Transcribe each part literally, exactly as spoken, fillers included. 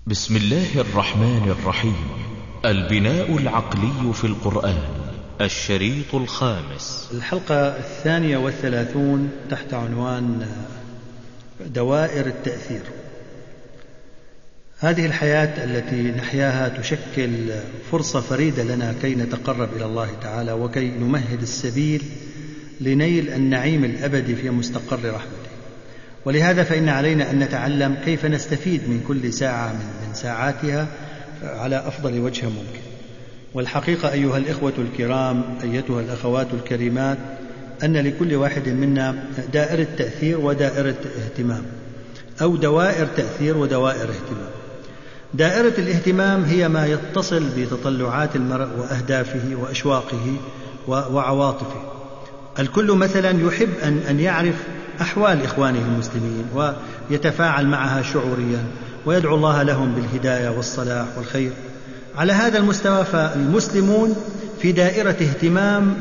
بسم الله الرحمن الرحيم. البناء العقلي في القرآن، الشريط الخامس. الحلقة الثانية والثلاثون تحت عنوان دوائر التأثير. هذه الحياة التي نحياها تشكل فرصة فريدة لنا كي نتقرب إلى الله تعالى وكي نمهد السبيل لنيل النعيم الأبدي في مستقر رحمته. ولهذا فإن علينا أن نتعلم كيف نستفيد من كل ساعة من ساعاتها على أفضل وجه ممكن. والحقيقة أيها الإخوة الكرام، أيتها الأخوات الكريمات، أن لكل واحد منا دائرة تأثير ودائرة اهتمام، أو دوائر تأثير ودوائر اهتمام. دائرة الاهتمام هي ما يتصل بتطلعات المرء وأهدافه وأشواقه وعواطفه. الكل مثلا يحب أن يعرف أحوال إخوانه المسلمين ويتفاعل معها شعوريا ويدعو الله لهم بالهداية والصلاح والخير. على هذا المستوى فالمسلمون في دائرة اهتمام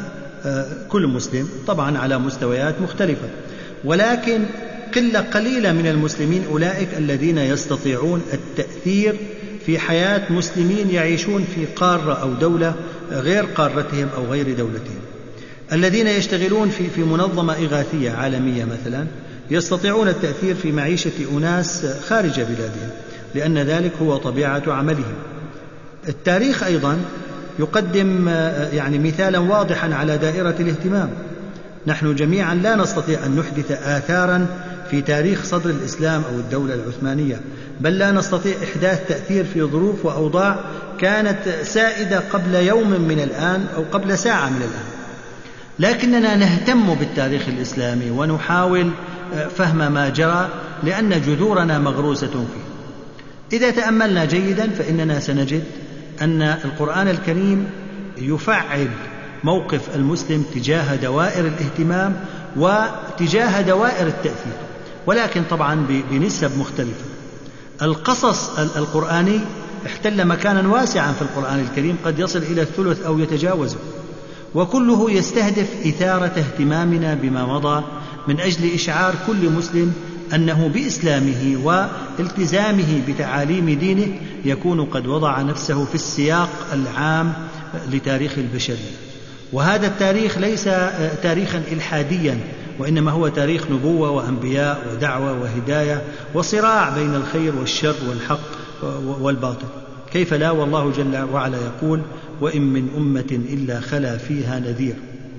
كل مسلم، طبعا على مستويات مختلفة، ولكن قلة قليلة من المسلمين أولئك الذين يستطيعون التأثير في حياة مسلمين يعيشون في قارة أو دولة غير قارتهم أو غير دولتهم. الذين يشتغلون في في منظمة إغاثية عالمية مثلا يستطيعون التأثير في معيشة أناس خارج بلادهم، لأن ذلك هو طبيعة عملهم. التاريخ أيضا يقدم يعني مثالا واضحا على دائرة الاهتمام. نحن جميعا لا نستطيع أن نحدث آثارا في تاريخ صدر الإسلام أو الدولة العثمانية، بل لا نستطيع إحداث تأثير في ظروف وأوضاع كانت سائدة قبل يوم من الآن أو قبل ساعة من الآن، لكننا نهتم بالتاريخ الإسلامي ونحاول فهم ما جرى لأن جذورنا مغروسة فيه. إذا تأملنا جيدا فإننا سنجد أن القرآن الكريم يفعل موقف المسلم تجاه دوائر الاهتمام وتجاه دوائر التأثير، ولكن طبعا بنسب مختلفة. القصص القرآني احتل مكانا واسعا في القرآن الكريم، قد يصل إلى الثلث أو يتجاوزه، وكله يستهدف إثارة اهتمامنا بما مضى من أجل إشعار كل مسلم أنه بإسلامه والتزامه بتعاليم دينه يكون قد وضع نفسه في السياق العام لتاريخ البشرية. وهذا التاريخ ليس تاريخا إلحاديا، وإنما هو تاريخ نبوة وأنبياء ودعوة وهداية وصراع بين الخير والشر والحق والباطل. كيف لا، والله جل وعلا يقول: وإن من أمة إلا خلا فيها نذير.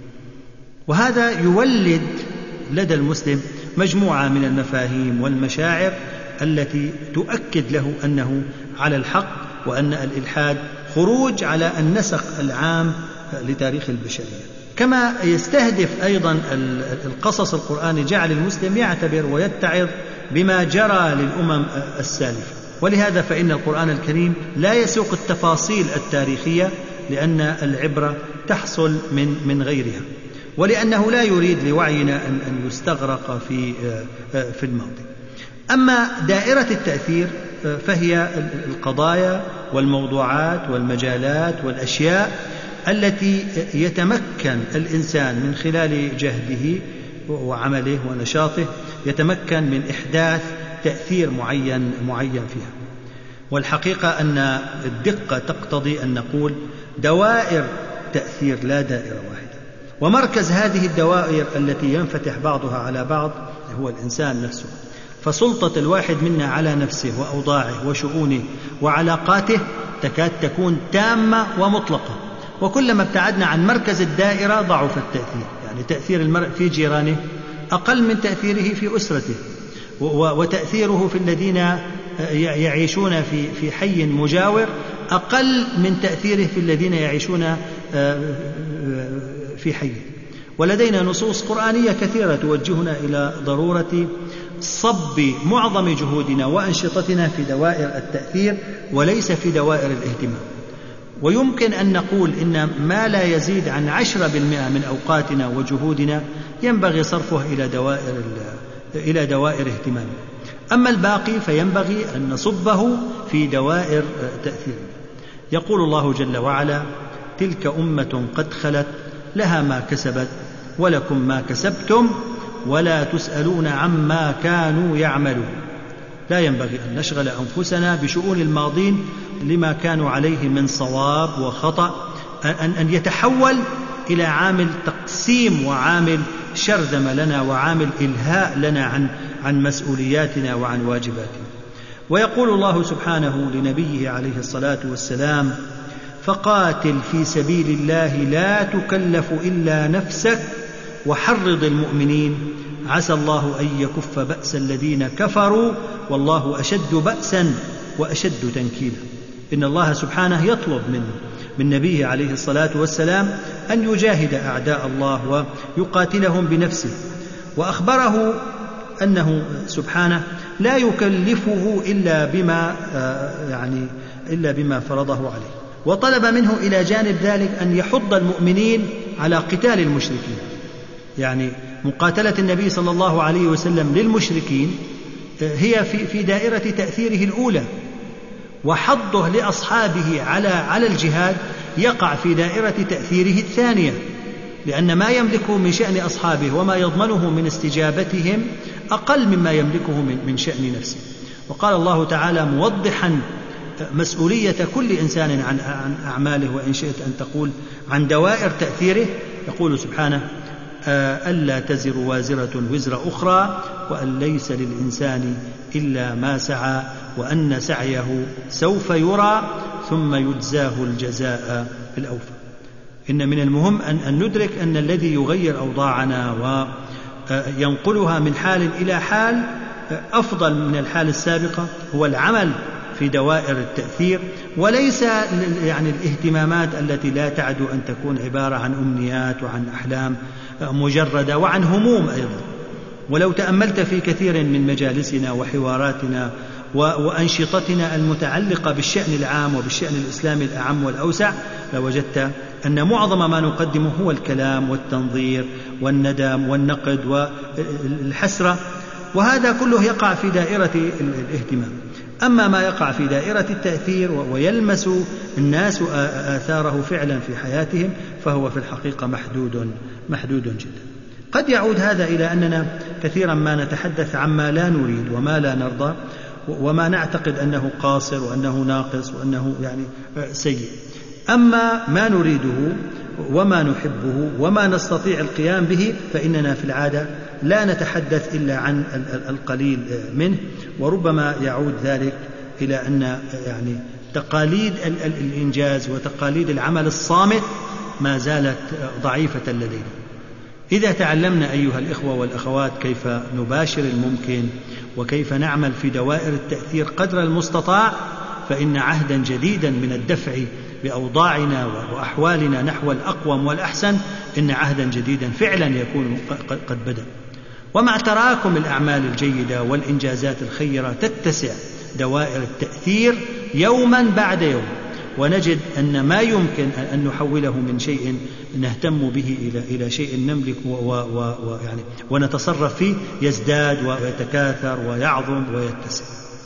وهذا يولد لدى المسلم مجموعة من المفاهيم والمشاعر التي تؤكد له أنه على الحق، وأن الإلحاد خروج على النسق العام لتاريخ البشرية. كما يستهدف أيضا القصص القرآني جعل المسلم يعتبر ويتعظ بما جرى للأمم السالفة. ولهذا فإن القرآن الكريم لا يسوق التفاصيل التاريخية، لأن العبرة تحصل من من غيرها، ولأنه لا يريد لوعينا أن أن يستغرق في في الماضي. أما دائرة التأثير فهي القضايا والموضوعات والمجالات والأشياء التي يتمكن الإنسان من خلال جهده وعمله ونشاطه يتمكن من إحداث تأثير معين معين فيها. والحقيقة أن الدقة تقتضي أن نقول دوائر تأثير لا دائرة واحدة. ومركز هذه الدوائر التي ينفتح بعضها على بعض هو الإنسان نفسه. فسلطة الواحد منا على نفسه وأوضاعه وشؤونه وعلاقاته تكاد تكون تامة ومطلقة، وكلما ابتعدنا عن مركز الدائرة ضعف التأثير. يعني تأثير المرء في جيرانه أقل من تأثيره في أسرته، وتأثيره في الذين يعيشون في في حي مجاور أقل من تأثيره في الذين يعيشون في حي. ولدينا نصوص قرآنية كثيرة توجهنا إلى ضرورة صب معظم جهودنا وأنشطتنا في دوائر التأثير وليس في دوائر الاهتمام. ويمكن أن نقول إن ما لا يزيد عن عشرة بالمئة من أوقاتنا وجهودنا ينبغي صرفه إلى دوائر إلى دوائر اهتمام، أما الباقي فينبغي أن نصبه في دوائر تأثير. يقول الله جل وعلا: تلك أمة قد خلت لها ما كسبت ولكم ما كسبتم ولا تسألون عما كانوا يعملون. لا ينبغي أن نشغل أنفسنا بشؤون الماضين لما كانوا عليه من صواب وخطأ، أن يتحول إلى عامل تقسيم وعامل شرذمة لنا وعامل إلهاء لنا عن عن مسؤولياتنا وعن واجباتنا. ويقول الله سبحانه لنبيه عليه الصلاة والسلام: فقاتل في سبيل الله لا تكلف إلا نفسك وحرض المؤمنين عسى الله أن يكف بأس الذين كفروا والله أشد بأسا وأشد تنكيلا. إن الله سبحانه يطلب من من نبيه عليه الصلاة والسلام أن يجاهد أعداء الله ويقاتلهم بنفسه، وأخبره أنه سبحانه لا يكلفه إلا بما يعني إلا بما فرضه عليه، وطلب منه إلى جانب ذلك أن يحض المؤمنين على قتال المشركين. يعني مقاتلة النبي صلى الله عليه وسلم للمشركين هي في في دائرة تأثيره الأولى، وحضه لأصحابه على على الجهاد يقع في دائرة تأثيره الثانية، لأن ما يملكه من شأن أصحابه وما يضمنه من استجابتهم أقل مما يملكه من من شأن نفسه. وقال الله تعالى موضحا مسؤولية كل إنسان عن عن أعماله، وإن شئت أن تقول عن دوائر تأثيره، يقول سبحانه: ألا تزر وازرة وزر أخرى وأن ليس للإنسان إلا ما سعى وأن سعيه سوف يرى ثم يجزاه الجزاء الأوفى. إن من المهم أن ندرك أن الذي يغير أوضاعنا وينقلها من حال إلى حال أفضل من الحال السابقة هو العمل في دوائر التأثير، وليس يعني الاهتمامات التي لا تعد أن تكون عبارة عن أمنيات وعن أحلام مجردة وعن هموم أيضا. ولو تأملت في كثير من مجالسنا وحواراتنا وأنشطتنا المتعلقة بالشأن العام وبالشأن الإسلامي الأعم والأوسع لوجدت أن معظم ما نقدمه هو الكلام والتنظير والندم والنقد والحسرة، وهذا كله يقع في دائرة الاهتمام. أما ما يقع في دائرة التأثير ويلمس الناس آثاره فعلا في حياتهم فهو في الحقيقة محدود محدود جدا. قد يعود هذا إلى أننا كثيرا ما نتحدث عما لا نريد وما لا نرضى وما نعتقد أنه قاصر وأنه ناقص وأنه يعني سيء. أما ما نريده وما نحبه وما نستطيع القيام به فإننا في العادة لا نتحدث إلا عن القليل منه، وربما يعود ذلك إلى أن يعني تقاليد الإنجاز وتقاليد العمل الصامت ما زالت ضعيفة لدينا. إذا تعلمنا أيها الإخوة والأخوات كيف نباشر الممكن وكيف نعمل في دوائر التأثير قدر المستطاع، فإن عهدا جديدا من الدفع بأوضاعنا وأحوالنا نحو الأقوم والأحسن إن عهدا جديدا فعلا يكون قد بدأ. ومع تراكم الأعمال الجيدة والإنجازات الخيرة تتسع دوائر التأثير يوما بعد يوم، ونجد أن ما يمكن أن نحوله من شيء نهتم به إلى إلى شيء نملك ويعني ونتصرف فيه يزداد ويتكاثر ويعظم ويتسع.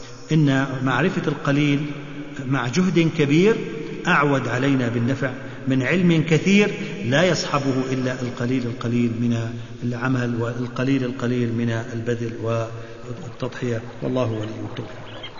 إن معرفة القليل مع جهد كبير أعود علينا بالنفع من علم كثير لا يصحبه إلا القليل القليل من العمل والقليل القليل من البذل والتضحية، والله ولي التوفيق.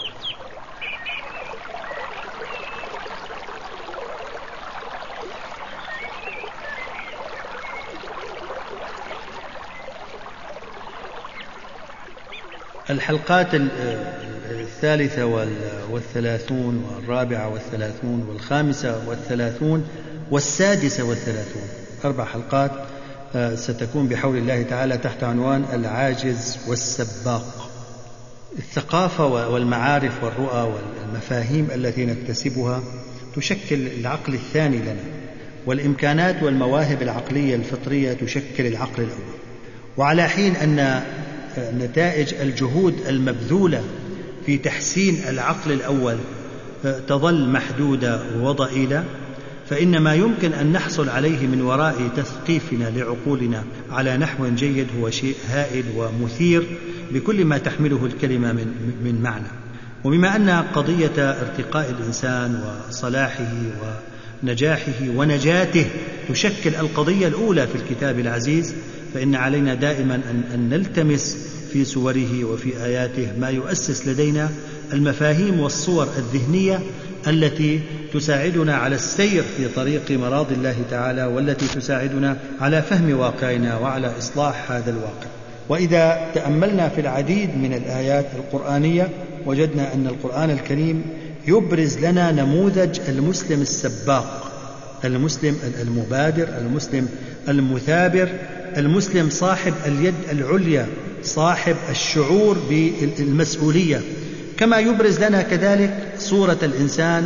الحلقات الثالثة والثلاثون والرابعة والثلاثون والخامسة والثلاثون والسادسة والثلاثون، أربع حلقات ستكون بحول الله تعالى تحت عنوان العاجز والسباق. الثقافة والمعارف والرؤى والمفاهيم التي نكتسبها تشكل العقل الثاني لنا، والإمكانات والمواهب العقلية الفطرية تشكل العقل الأول. وعلى حين أن نتائج الجهود المبذولة في تحسين العقل الأول تظل محدودة وضئيلة، فإن ما يمكن أن نحصل عليه من وراء تثقيفنا لعقولنا على نحو جيد هو شيء هائل ومثير بكل ما تحمله الكلمة من من معنى. وبما أن قضية ارتقاء الإنسان وصلاحه ونجاحه ونجاته تشكل القضية الأولى في الكتاب العزيز، فإن علينا دائما أن نلتمس في سوره وفي آياته ما يؤسس لدينا المفاهيم والصور الذهنية التي تساعدنا على السير في طريق مراضي الله تعالى، والتي تساعدنا على فهم واقعنا وعلى إصلاح هذا الواقع. وإذا تأملنا في العديد من الآيات القرآنية وجدنا أن القرآن الكريم يبرز لنا نموذج المسلم السباق، المسلم المبادر، المسلم المثابر، المسلم صاحب اليد العليا، صاحب الشعور بالمسؤولية. كما يبرز لنا كذلك صورة الإنسان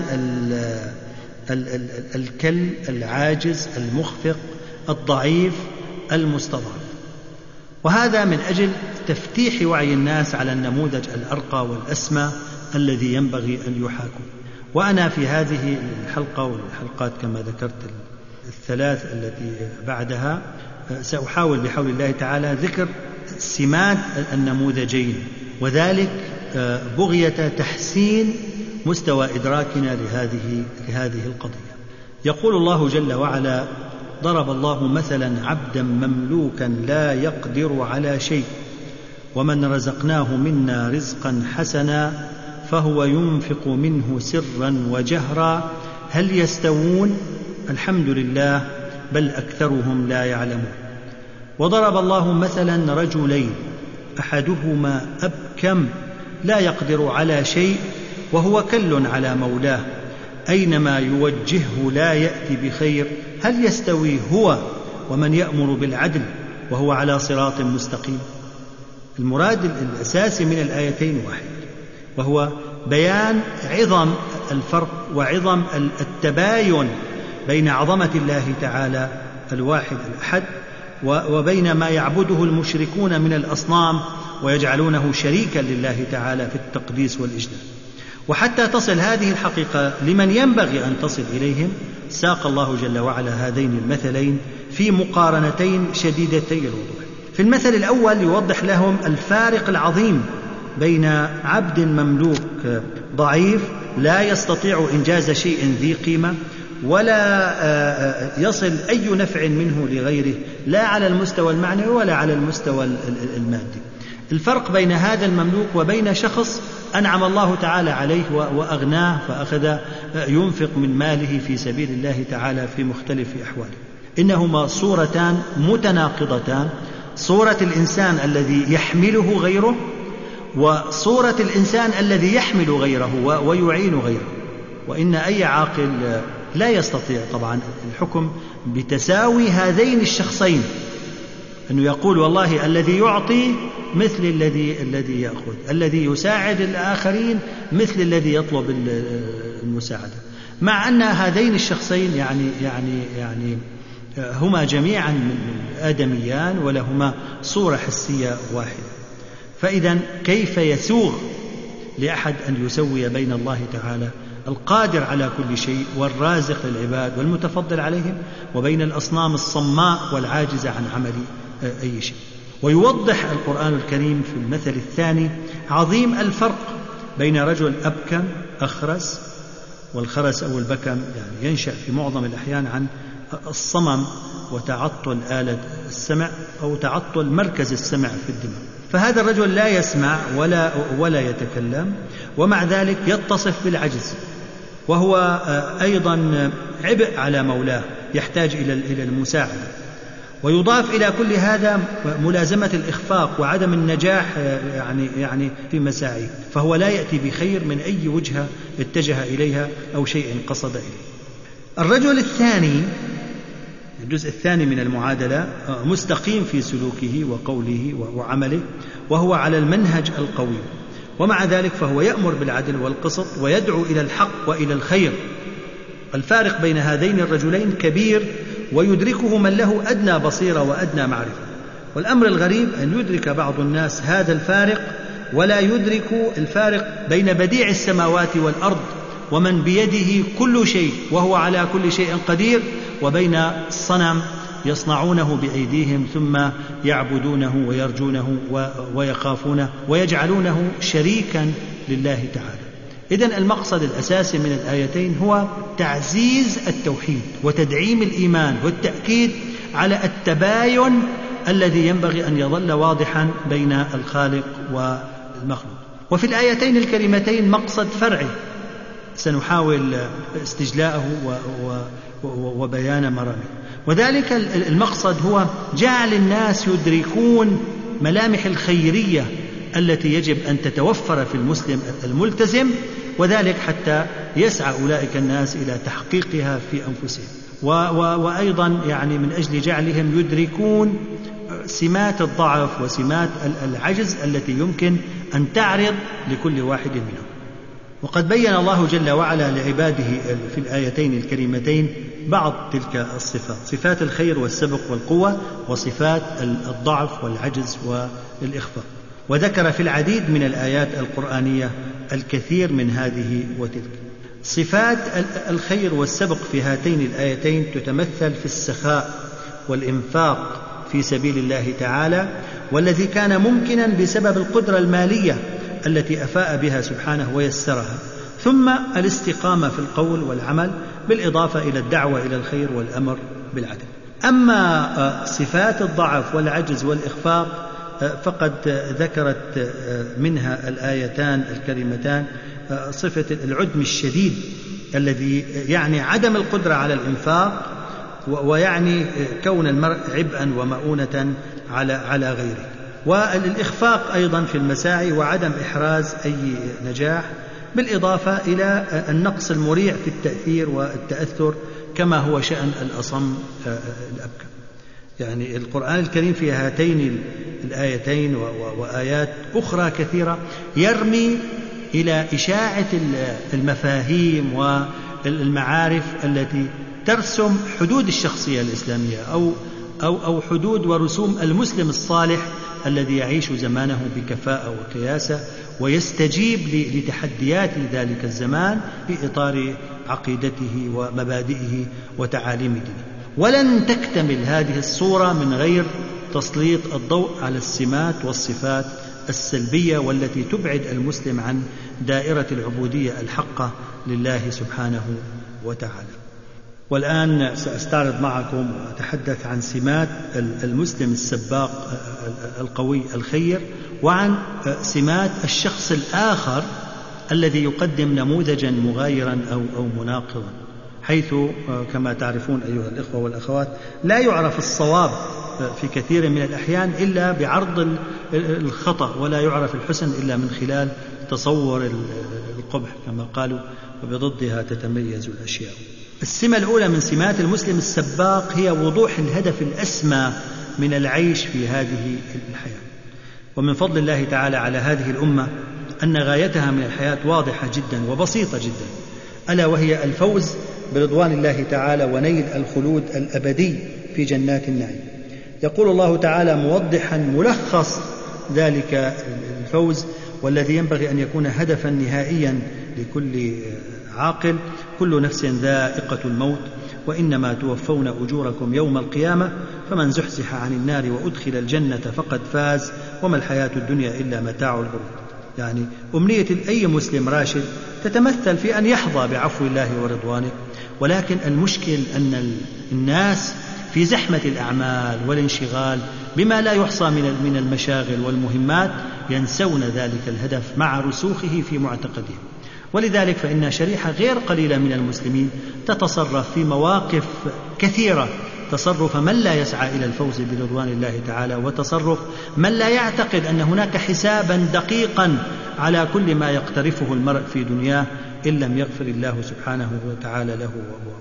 الكل العاجز المخفق الضعيف المستضعف، وهذا من أجل تفتيح وعي الناس على النموذج الأرقى والأسمى الذي ينبغي أن يحاكوا. وأنا في هذه الحلقة والحلقات كما ذكرت الثلاث التي بعدها سأحاول بحول الله تعالى ذكر سمات النموذجين، وذلك بغية تحسين مستوى إدراكنا لهذه لهذه القضية. يقول الله جل وعلا: ضرب الله مثلا عبدا مملوكا لا يقدر على شيء ومن رزقناه منا رزقا حسنا فهو ينفق منه سرا وجهرا هل يستوون؟ الحمد لله بل أكثرهم لا يعلمون. وضرب الله مثلا رجلين أحدهما أبكم لا يقدر على شيء وهو كل على مولاه أينما يوجهه لا يأتي بخير هل يستوي هو ومن يأمر بالعدل وهو على صراط مستقيم؟ المراد الأساسي من الآيتين واحد، وهو بيان عظم الفرق وعظم التباين بين عظمة الله تعالى الواحد الأحد وبين ما يعبده المشركون من الأصنام ويجعلونه شريكا لله تعالى في التقديس والإجلال. وحتى تصل هذه الحقيقة لمن ينبغي أن تصل إليهم ساق الله جل وعلا هذين المثلين في مقارنتين شديدتي الوضوح. في المثل الأول يوضح لهم الفارق العظيم بين عبد مملوك ضعيف لا يستطيع إنجاز شيء ذي قيمة ولا يصل أي نفع منه لغيره لا على المستوى المعنوي ولا على المستوى المادي. الفرق بين هذا المملوك وبين شخص أنعم الله تعالى عليه وأغناه فأخذ ينفق من ماله في سبيل الله تعالى في مختلف أحواله. إنهما صورتان متناقضتان، صورة الإنسان الذي يحمله غيره وصورة الإنسان الذي يحمل غيره ويعين غيره. وإن أي عاقل لا يستطيع طبعا الحكم بتساوي هذين الشخصين، أنه يقول والله الذي يعطي مثل الذي الذي يأخذ، الذي يساعد الآخرين مثل الذي يطلب المساعدة، مع أن هذين الشخصين يعني يعني يعني هما جميعا من آدميان ولهما صورة حسية واحدة. فإذا كيف يسوغ لأحد أن يسوي بين الله تعالى القادر على كل شيء والرازق للعباد والمتفضل عليهم وبين الأصنام الصماء والعاجزة عن عمل أي شيء؟ ويوضح القرآن الكريم في المثل الثاني عظيم الفرق بين رجل أبكم أخرس، والخرس أو البكم يعني ينشأ في معظم الأحيان عن الصمم وتعطل آلة السمع أو تعطل مركز السمع في الدماغ. فهذا الرجل لا يسمع ولا ولا يتكلم ومع ذلك يتصف بالعجز، وهو أيضا عبء على مولاه يحتاج إلى المساعدة. ويضاف إلى كل هذا ملازمة الإخفاق وعدم النجاح يعني يعني في مساعيه، فهو لا يأتي بخير من أي وجهة اتجه إليها أو شيء قصد إليه. الرجل الثاني الجزء الثاني من المعادلة مستقيم في سلوكه وقوله وعمله وهو على المنهج القوي، ومع ذلك فهو يأمر بالعدل والقسط ويدعو إلى الحق وإلى الخير. الفارق بين هذين الرجلين كبير ويدركه من له أدنى بصيرة وأدنى معرفة. والأمر الغريب أن يدرك بعض الناس هذا الفارق ولا يدرك الفارق بين بديع السماوات والأرض ومن بيده كل شيء وهو على كل شيء قدير وبين الصنم يصنعونه بأيديهم ثم يعبدونه ويرجونه ويخافونه ويجعلونه شريكا لله تعالى. إذن المقصد الأساسي من الآيتين هو تعزيز التوحيد وتدعيم الإيمان والتأكيد على التباين الذي ينبغي أن يظل واضحا بين الخالق والمخلوق. وفي الآيتين الكريمتين مقصد فرعي سنحاول استجلاءه وبيان مرامه، وذلك المقصد هو جعل الناس يدركون ملامح الخيرية التي يجب أن تتوفر في المسلم الملتزم، وذلك حتى يسعى أولئك الناس إلى تحقيقها في أنفسهم، وأيضا يعني من أجل جعلهم يدركون سمات الضعف وسمات العجز التي يمكن أن تعرض لكل واحد منهم. وقد بين الله جل وعلا لعباده في الآيتين الكريمتين بعض تلك الصفات، صفات الخير والسبق والقوة، وصفات الضعف والعجز والإخفاء، وذكر في العديد من الآيات القرآنية الكثير من هذه وتلك. صفات الخير والسبق في هاتين الآيتين تتمثل في السخاء والإنفاق في سبيل الله تعالى، والذي كان ممكنا بسبب القدرة المالية التي أفاء بها سبحانه ويسرها، ثم الاستقامة في القول والعمل بالإضافة إلى الدعوة إلى الخير والأمر بالعدل. أما صفات الضعف والعجز والإخفاق فقد ذكرت منها الآيتان الكريمتان صفة العدم الشديد الذي يعني عدم القدرة على الإنفاق، ويعني كون المرء عبئا ومؤونة على على غيره، والإخفاق أيضا في المساعي وعدم إحراز أي نجاح، بالإضافة إلى النقص المريع في التأثير والتأثر كما هو شأن الأصم الأبكم. يعني القرآن الكريم في هاتين الآيتين وآيات أخرى كثيرة يرمي إلى إشاعة المفاهيم والمعارف التي ترسم حدود الشخصية الإسلامية أو أو أو حدود ورسوم المسلم الصالح الذي يعيش زمانه بكفاءة وكياسة ويستجيب لتحديات ذلك الزمان في إطار عقيدته ومبادئه وتعاليم دينه. ولن تكتمل هذه الصورة من غير تسليط الضوء على السمات والصفات السلبية والتي تبعد المسلم عن دائرة العبودية الحقة لله سبحانه وتعالى. والآن سأستعرض معكم وأتحدث عن سمات المسلم السباق القوي الخير، وعن سمات الشخص الآخر الذي يقدم نموذجا مغايرا أو أو مناقضا، حيث كما تعرفون أيها الإخوة والأخوات لا يعرف الصواب في كثير من الأحيان إلا بعرض الخطأ، ولا يعرف الحسن إلا من خلال تصور القبح كما قالوا، وبضدها تتميز الأشياء. السمة الأولى من سمات المسلم السباق هي وضوح الهدف الأسمى من العيش في هذه الحياة. ومن فضل الله تعالى على هذه الأمة أن غايتها من الحياة واضحة جدا وبسيطة جدا، ألا وهي الفوز برضوان الله تعالى ونيل الخلود الأبدي في جنات النعيم. يقول الله تعالى موضحا ملخص ذلك الفوز، والذي ينبغي أن يكون هدفا نهائيا لكل عاقل: كل نفس ذائقة الموت وإنما توفون أجوركم يوم القيامة فمن زحزح عن النار وأدخل الجنة فقد فاز وما الحياة الدنيا إلا متاع الغرور. يعني أمنية أي مسلم راشد تتمثل في أن يحظى بعفو الله ورضوانه، ولكن المشكل أن الناس في زحمة الأعمال والانشغال بما لا يحصى من المشاغل والمهمات ينسون ذلك الهدف مع رسوخه في معتقدهم. ولذلك فإن شريحة غير قليلة من المسلمين تتصرف في مواقف كثيرة تصرف من لا يسعى إلى الفوز برضوان الله تعالى، وتصرف من لا يعتقد أن هناك حسابا دقيقا على كل ما يقترفه المرء في دنياه إن لم يغفر الله سبحانه وتعالى له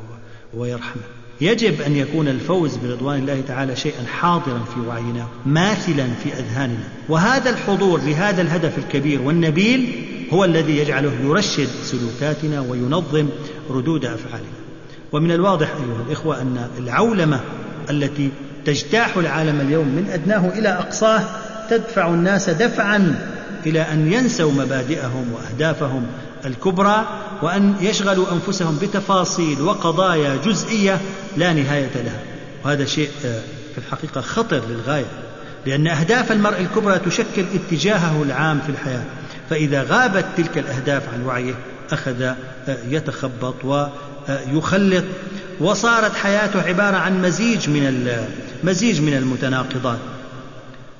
ويرحمه. يجب أن يكون الفوز برضوان الله تعالى شيئا حاضرا في وعينا ماثلا في أذهاننا، وهذا الحضور لهذا الهدف الكبير والنبيل هو الذي يجعله يرشد سلوكاتنا وينظم ردود أفعالنا. ومن الواضح أيها الإخوة أن العولمة التي تجتاح العالم اليوم من أدناه إلى أقصاه تدفع الناس دفعا إلى أن ينسوا مبادئهم وأهدافهم الكبرى، وأن يشغلوا أنفسهم بتفاصيل وقضايا جزئية لا نهاية لها. وهذا شيء في الحقيقة خطر للغاية، لأن أهداف المرء الكبرى تشكل اتجاهه العام في الحياة، فإذا غابت تلك الأهداف عن وعيه أخذ يتخبط ويخلط، وصارت حياته عبارة عن مزيج من مزيج من المتناقضات.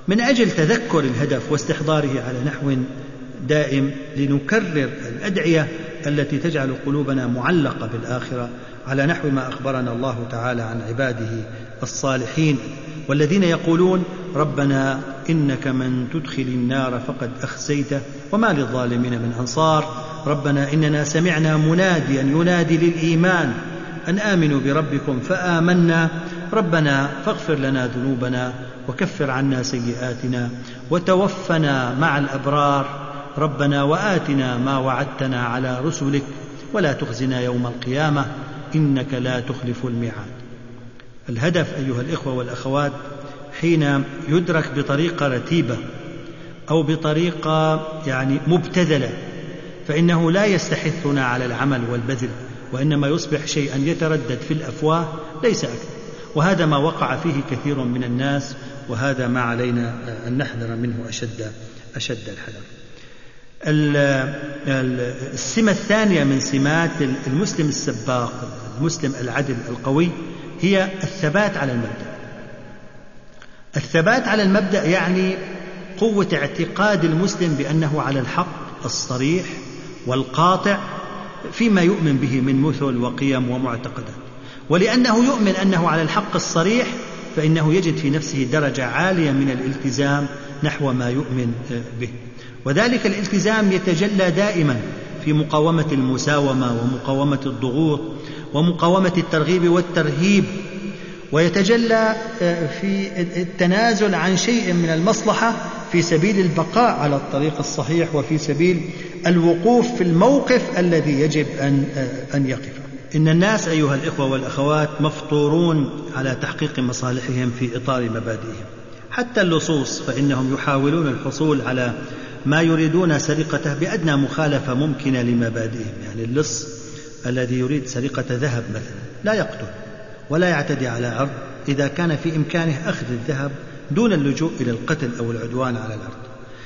من أجل تذكر الهدف واستحضاره على نحو دائم لنكرر الأدعية التي تجعل قلوبنا معلقة بالآخرة على نحو ما أخبرنا الله تعالى عن عباده الصالحين والذين يقولون ربنا إنك من تدخل النار فقد أخزيته وما للظالمين من أنصار. ربنا إننا سمعنا مناديا ينادي للإيمان أن آمنوا بربكم فآمنا ربنا فاغفر لنا ذنوبنا وكفر عنا سيئاتنا وتوفنا مع الأبرار ربنا وآتنا ما وعدتنا على رسلك ولا تخزنا يوم القيامة إنك لا تخلف الميعاد. الهدف أيها الإخوة والأخوات حين يدرك بطريقة رتيبة أو بطريقة يعني مبتذلة فإنه لا يستحثنا على العمل والبذل، وإنما يصبح شيئا يتردد في الأفواه ليس أكثر، وهذا ما وقع فيه كثير من الناس، وهذا ما علينا أن نحذر منه أشد أشد الحذر. السمة الثانية من سمات المسلم السباق المسلم العدل القوي هي الثبات على المبدأ. الثبات على المبدأ يعني قوة اعتقاد المسلم بأنه على الحق الصريح والقاطع فيما يؤمن به من مثل وقيم ومعتقدات، ولأنه يؤمن أنه على الحق الصريح فإنه يجد في نفسه درجة عالية من الالتزام نحو ما يؤمن به، وذلك الالتزام يتجلى دائما في مقاومة المساومة ومقاومة الضغوط ومقاومة الترغيب والترهيب، ويتجلى في التنازل عن شيء من المصلحة في سبيل البقاء على الطريق الصحيح وفي سبيل الوقوف في الموقف الذي يجب أن أن يقف. إن الناس أيها الإخوة والأخوات مفطورون على تحقيق مصالحهم في إطار مبادئهم، حتى اللصوص فإنهم يحاولون الحصول على ما يريدون سرقته بأدنى مخالفة ممكنة لمبادئهم. يعني اللص الذي يريد سرقة ذهب مثلا لا يقتل ولا يعتدي على عرض إذا كان في إمكانه أخذ الذهب دون اللجوء إلى القتل أو العدوان على الأرض،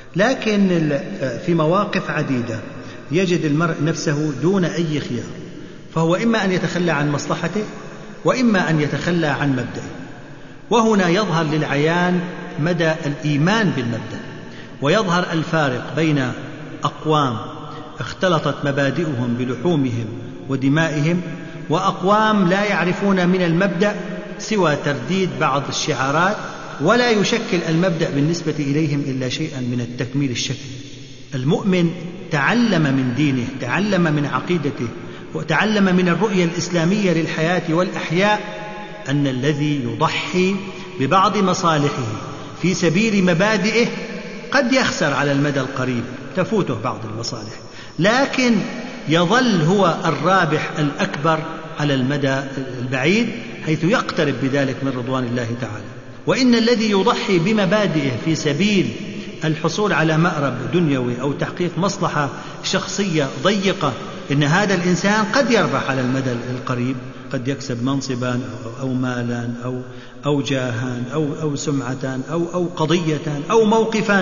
لكن في مواقف عديدة يجد المرء نفسه دون أي خيار، فهو إما أن يتخلى عن مصلحته وإما أن يتخلى عن مبدأه. وهنا يظهر للعيان مدى الإيمان بالمبدأ، ويظهر الفارق بين أقوام اختلطت مبادئهم بلحومهم ودمائهم وأقوام لا يعرفون من المبدأ سوى ترديد بعض الشعارات، ولا يشكل المبدأ بالنسبة إليهم إلا شيئا من التكميل الشكلي. المؤمن تعلم من دينه، تعلم من عقيدته، وتعلم من الرؤية الإسلامية للحياة والأحياء أن الذي يضحي ببعض مصالحه في سبيل مبادئه قد يخسر على المدى القريب، تفوته بعض المصالح، لكن يظل هو الرابح الأكبر على المدى البعيد حيث يقترب بذلك من رضوان الله تعالى. وإن الذي يضحي بمبادئه في سبيل الحصول على مأرب دنيوي أو تحقيق مصلحة شخصية ضيقة، إن هذا الإنسان قد يربح على المدى القريب، قد يكسب منصبا أو مالا أو أو جاها أو أو سمعة أو أو قضية أو موقفا،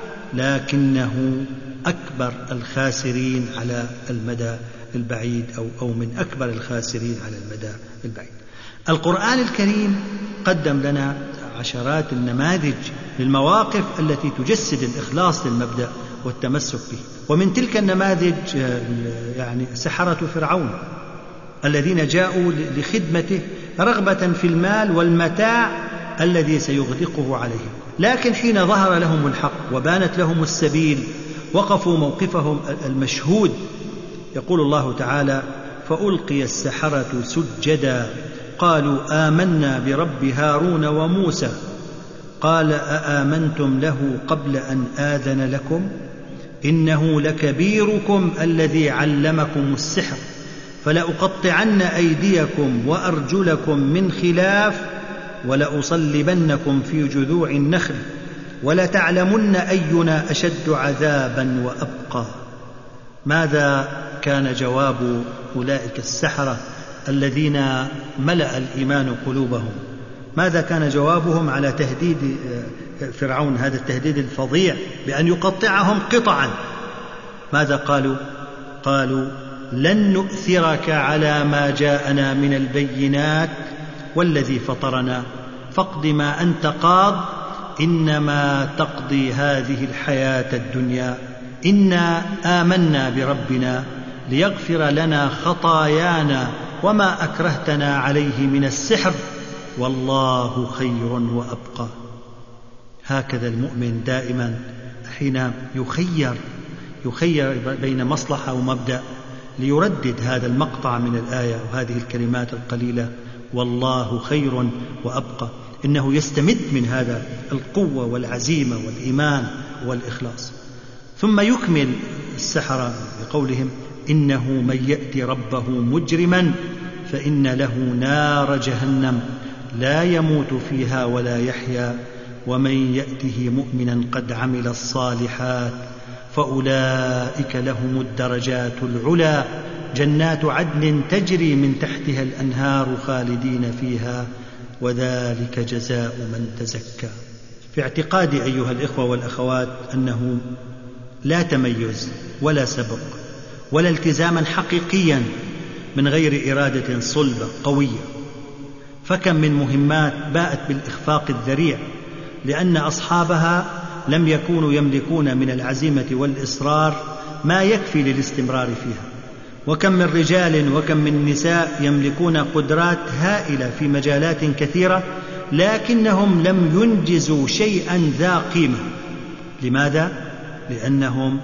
لكنه أكبر الخاسرين على المدى البعيد أو أو من أكبر الخاسرين على المدى البعيد. القرآن الكريم قدم لنا عشرات النماذج للمواقف التي تجسد الإخلاص للمبدأ والتمسك به، ومن تلك النماذج يعني سحرة فرعون الذين جاءوا لخدمته رغبة في المال والمتاع الذي سيغدقه عليهم، لكن حين ظهر لهم الحق وبانت لهم السبيل وقفوا موقفهم المشهود. يقول الله تعالى: فألقي السحرة سجدا قالوا آمنا برب هارون وموسى قال أآمنتم له قبل أن آذن لكم إنه لكبيركم الذي علمكم السحر فلأقطعن أيديكم وأرجلكم من خلاف ولأصلبنكم في جذوع النخل ولتعلمن أينا أشد عذابا وأبقى. ماذا كان جواب أولئك السحرة الذين ملأ الإيمان قلوبهم؟ ماذا كان جوابهم على تهديد فرعون، هذا التهديد الفظيع بأن يقطعهم قطعا؟ ماذا قالوا؟ قالوا: لن نؤثرك على ما جاءنا من البينات والذي فطرنا فاقض ما أنت قاض إنما تقضي هذه الحياة الدنيا، إنا آمنا بربنا ليغفر لنا خطايانا وما أكرهتنا عليه من السحر والله خير وأبقى. هكذا المؤمن دائما حين يخير يخير بين مصلحة ومبدأ ليردد هذا المقطع من الآية وهذه الكلمات القليلة: والله خير وأبقى. إنه يستمد من هذا القوة والعزيمة والإيمان والإخلاص. ثم يكمل السحرة بقولهم: إنه من يأتي ربه مجرما فإن له نار جهنم لا يموت فيها ولا يحيا ومن يأته مؤمنا قد عمل الصالحات فأولئك لهم الدرجات العلى جنات عدن تجري من تحتها الأنهار خالدين فيها وذلك جزاء من تزكى. في اعتقادي أيها الإخوة والأخوات أنه لا تميز ولا سبق ولا التزاما حقيقيا من غير إرادة صلبة قوية، فكم من مهمات باءت بالإخفاق الذريع لأن أصحابها لم يكونوا يملكون من العزيمة والإصرار ما يكفي للاستمرار فيها، وكم من رجال وكم من نساء يملكون قدرات هائلة في مجالات كثيرة لكنهم لم ينجزوا شيئا ذا قيمة. لماذا؟ لأنهم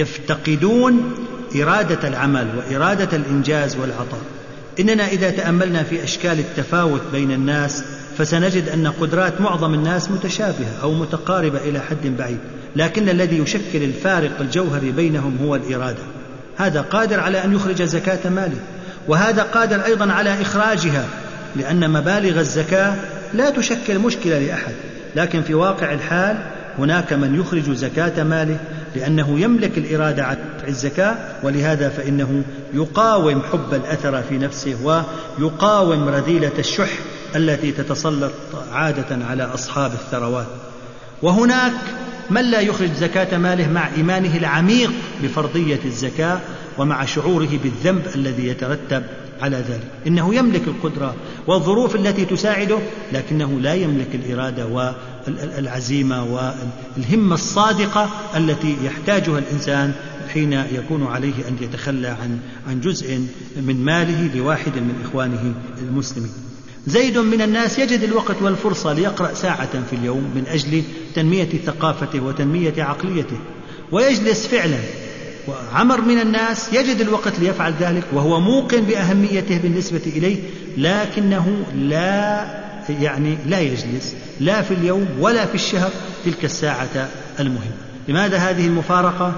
يفتقدون إرادة العمل وإرادة الإنجاز والعطاء. إننا إذا تأملنا في أشكال التفاوت بين الناس فسنجد أن قدرات معظم الناس متشابهة أو متقاربة إلى حد بعيد، لكن الذي يشكل الفارق الجوهري بينهم هو الإرادة. هذا قادر على أن يخرج زكاة ماله، وهذا قادر أيضا على إخراجها، لأن مبالغ الزكاة لا تشكل مشكلة لأحد، لكن في واقع الحال هناك من يخرج زكاة ماله لأنه يملك الإرادة على الزكاة، ولهذا فإنه يقاوم حب الأثر في نفسه ويقاوم رذيلة الشح التي تتسلط عادة على أصحاب الثروات. وهناك من لا يخرج زكاة ماله مع إيمانه العميق بفرضية الزكاة ومع شعوره بالذنب الذي يترتب على ذلك. إنه يملك القدرة والظروف التي تساعده، لكنه لا يملك الإرادة والعزيمة والهمة الصادقة التي يحتاجها الإنسان حين يكون عليه أن يتخلى عن عن جزء من ماله لواحد من إخوانه المسلمين. زيد من الناس يجد الوقت والفرصة ليقرأ ساعة في اليوم من أجل تنمية ثقافته وتنمية عقليته ويجلس فعلا، وعمر من الناس يجد الوقت ليفعل ذلك وهو موقن بأهميته بالنسبة إليه، لكنه لا يعني لا يجلس لا في اليوم ولا في الشهر تلك الساعة المهمة. لماذا هذه المفارقة؟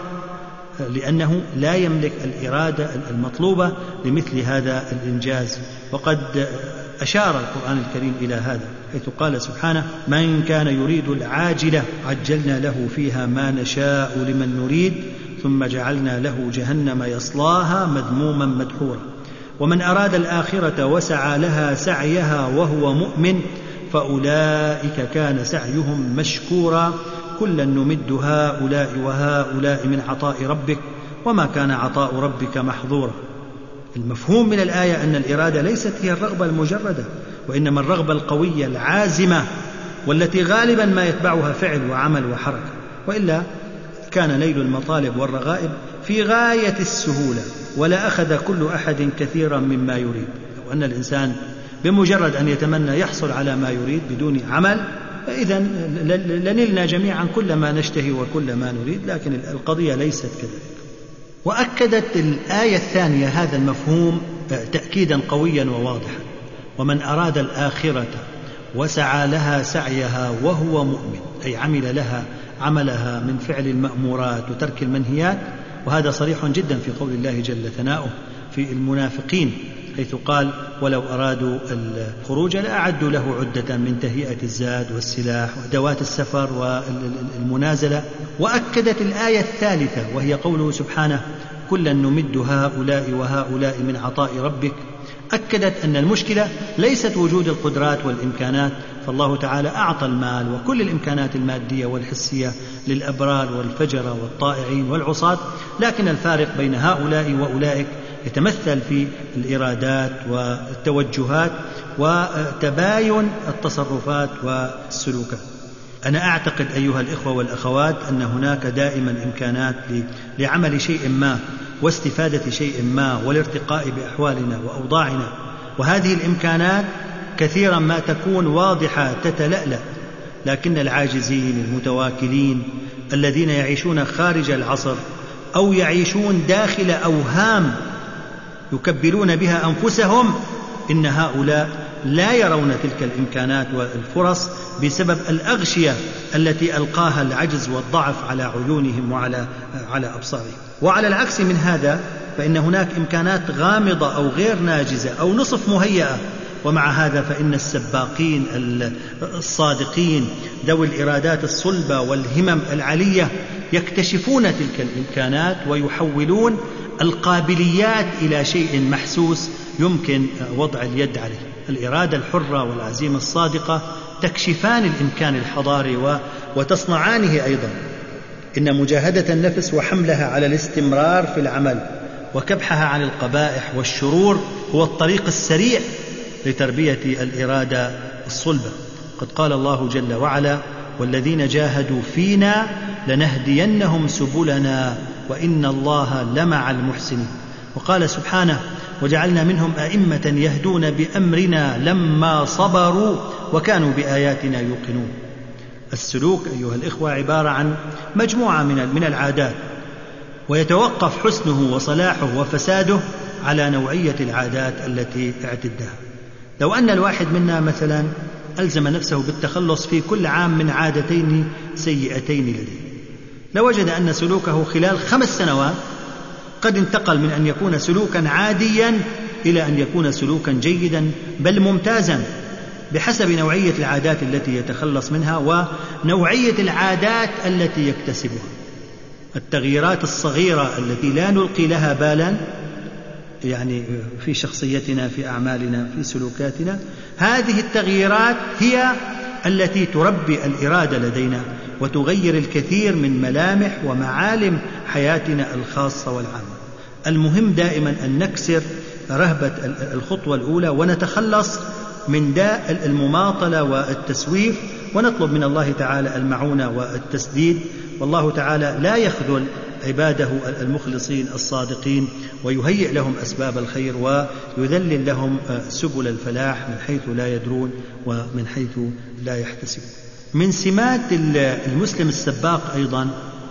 لأنه لا يملك الإرادة المطلوبة لمثل هذا الإنجاز. وقد أشار القرآن الكريم إلى هذا حيث قال سبحانه: من كان يريد العاجلة عجلنا له فيها ما نشاء لمن نريد ثم جعلنا له جهنم يصلاها مذموما مدحورا ومن أراد الآخرة وسعى لها سعيها وهو مؤمن فأولئك كان سعيهم مشكورا كلا نمد هؤلاء وهؤلاء من عطاء ربك وما كان عطاء ربك محظورا. المفهوم من الآية أن الإرادة ليست هي الرغبة المجردة، وإنما الرغبة القوية العازمة والتي غالبا ما يتبعها فعل وعمل وحركة، وإلا كان نيل المطالب والرغائب في غاية السهولة ولا أخذ كل أحد كثيرا مما يريد. لو أن الإنسان بمجرد أن يتمنى يحصل على ما يريد بدون عمل فإذا لنلنا جميعا كل ما نشتهي وكل ما نريد، لكن القضية ليست كذلك. وأكدت الآية الثانية هذا المفهوم تأكيدا قويا وواضحا: ومن أراد الآخرة وسعى لها سعيها وهو مؤمن، أي عمل لها عملها من فعل المأمورات وترك المنهيات. وهذا صريح جدا في قول الله جل ثناؤه في المنافقين حيث قال: ولو أرادوا الخروج لأعدوا له عدة من تهيئة الزاد والسلاح وأدوات السفر والمنازلة. وأكدت الآية الثالثة وهي قوله سبحانه: كلا نمد هؤلاء وهؤلاء من عطاء ربك. أكدت أن المشكلة ليست وجود القدرات والإمكانات، فالله تعالى أعطى المال وكل الإمكانات المادية والحسية للأبرار والفجرة والطائعين والعصاة، لكن الفارق بين هؤلاء وأولئك يتمثل في الإرادات والتوجهات وتباين التصرفات والسلوكات. أنا أعتقد أيها الإخوة والأخوات أن هناك دائما إمكانات لعمل شيء ما واستفادة شيء ما والارتقاء بأحوالنا وأوضاعنا، وهذه الإمكانات كثيرا ما تكون واضحة تتلألأ، لكن العاجزين المتواكلين الذين يعيشون خارج العصر أو يعيشون داخل أوهام يكبلون بها أنفسهم، إن هؤلاء لا يرون تلك الإمكانات والفرص بسبب الأغشية التي ألقاها العجز والضعف على عيونهم وعلى على أبصارهم. وعلى العكس من هذا فإن هناك إمكانات غامضة أو غير ناجزة أو نصف مهيئة، ومع هذا فإن السباقين الصادقين ذوي الإرادات الصلبة والهمم العلية يكتشفون تلك الإمكانات ويحولون القابليات إلى شيء محسوس يمكن وضع اليد عليه. الإرادة الحرة والعزيمة الصادقة تكشفان الإمكان الحضاري وتصنعانه أيضا. إن مجاهدة النفس وحملها على الاستمرار في العمل وكبحها عن القبائح والشرور هو الطريق السريع لتربية الإرادة الصلبة. قد قال الله جل وعلا: والذين جاهدوا فينا لنهدينهم سبلنا وإن الله لمع المحسنين. وقال سبحانه: وجعلنا منهم أئمة يهدون بأمرنا لما صبروا وكانوا بآياتنا يوقنون. السلوك أيها الإخوة عبارة عن مجموعة من العادات، ويتوقف حسنه وصلاحه وفساده على نوعية العادات التي اعتدها. لو أن الواحد منا مثلا ألزم نفسه بالتخلص في كل عام من عادتين سيئتين لديه، لوجد أن سلوكه خلال خمس سنوات قد انتقل من أن يكون سلوكا عاديا إلى أن يكون سلوكا جيدا بل ممتازا، بحسب نوعية العادات التي يتخلص منها ونوعية العادات التي يكتسبها. التغييرات الصغيرة التي لا نلقي لها بالا يعني في شخصيتنا، في أعمالنا، في سلوكاتنا، هذه التغييرات هي التي تربي الإرادة لدينا وتغير الكثير من ملامح ومعالم حياتنا الخاصة والعامة. المهم دائما أن نكسر رهبة الخطوة الأولى ونتخلص من داء المماطلة والتسويف، ونطلب من الله تعالى المعونة والتسديد. والله تعالى لا يخذل عباده المخلصين الصادقين، ويهيئ لهم أسباب الخير ويذلل لهم سبل الفلاح من حيث لا يدرون ومن حيث لا يحتسبون. من سمات المسلم السباق أيضا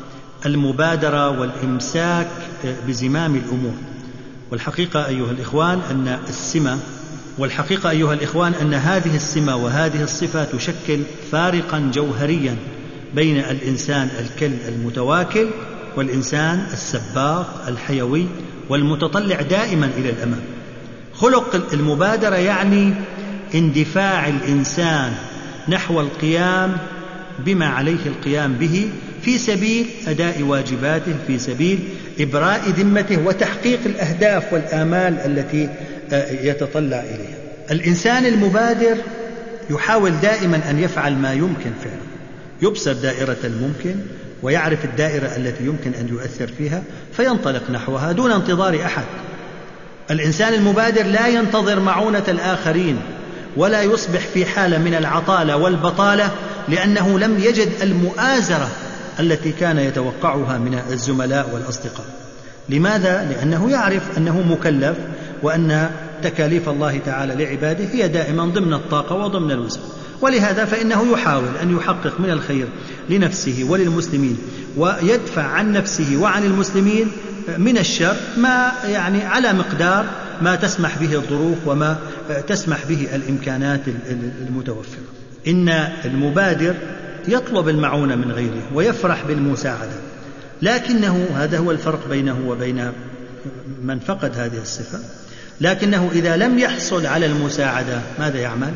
المبادرة والإمساك بزمام الأمور. والحقيقة أيها الإخوان أن السمة والحقيقة أيها الإخوان أن هذه السمة وهذه الصفة تشكل فارقا جوهريا بين الإنسان الكل المتواكل والإنسان السباق الحيوي والمتطلع دائما إلى الأمام. خلق المبادرة يعني اندفاع الإنسان نحو القيام بما عليه القيام به في سبيل أداء واجباته، في سبيل إبراء ذمته وتحقيق الأهداف والآمال التي يتطلع إليها. الإنسان المبادر يحاول دائما أن يفعل ما يمكن فعله، يبصر دائرة الممكن ويعرف الدائرة التي يمكن أن يؤثر فيها فينطلق نحوها دون انتظار أحد. الإنسان المبادر لا ينتظر معونة الآخرين ولا يصبح في حالة من العطالة والبطالة لأنه لم يجد المؤازرة التي كان يتوقعها من الزملاء والأصدقاء. لماذا؟ لأنه يعرف أنه مكلف وأن تكاليف الله تعالى لعباده هي دائما ضمن الطاقة وضمن الوسع، ولهذا فإنه يحاول أن يحقق من الخير لنفسه وللمسلمين ويدفع عن نفسه وعن المسلمين من الشر ما يعني على مقدار ما تسمح به الظروف وما تسمح به الإمكانات المتوفرة. إن المبادر يطلب المعونة من غيره ويفرح بالمساعدة، لكنه هذا هو الفرق بينه وبين من فقد هذه الصفة، لكنه إذا لم يحصل على المساعدة ماذا يعمل؟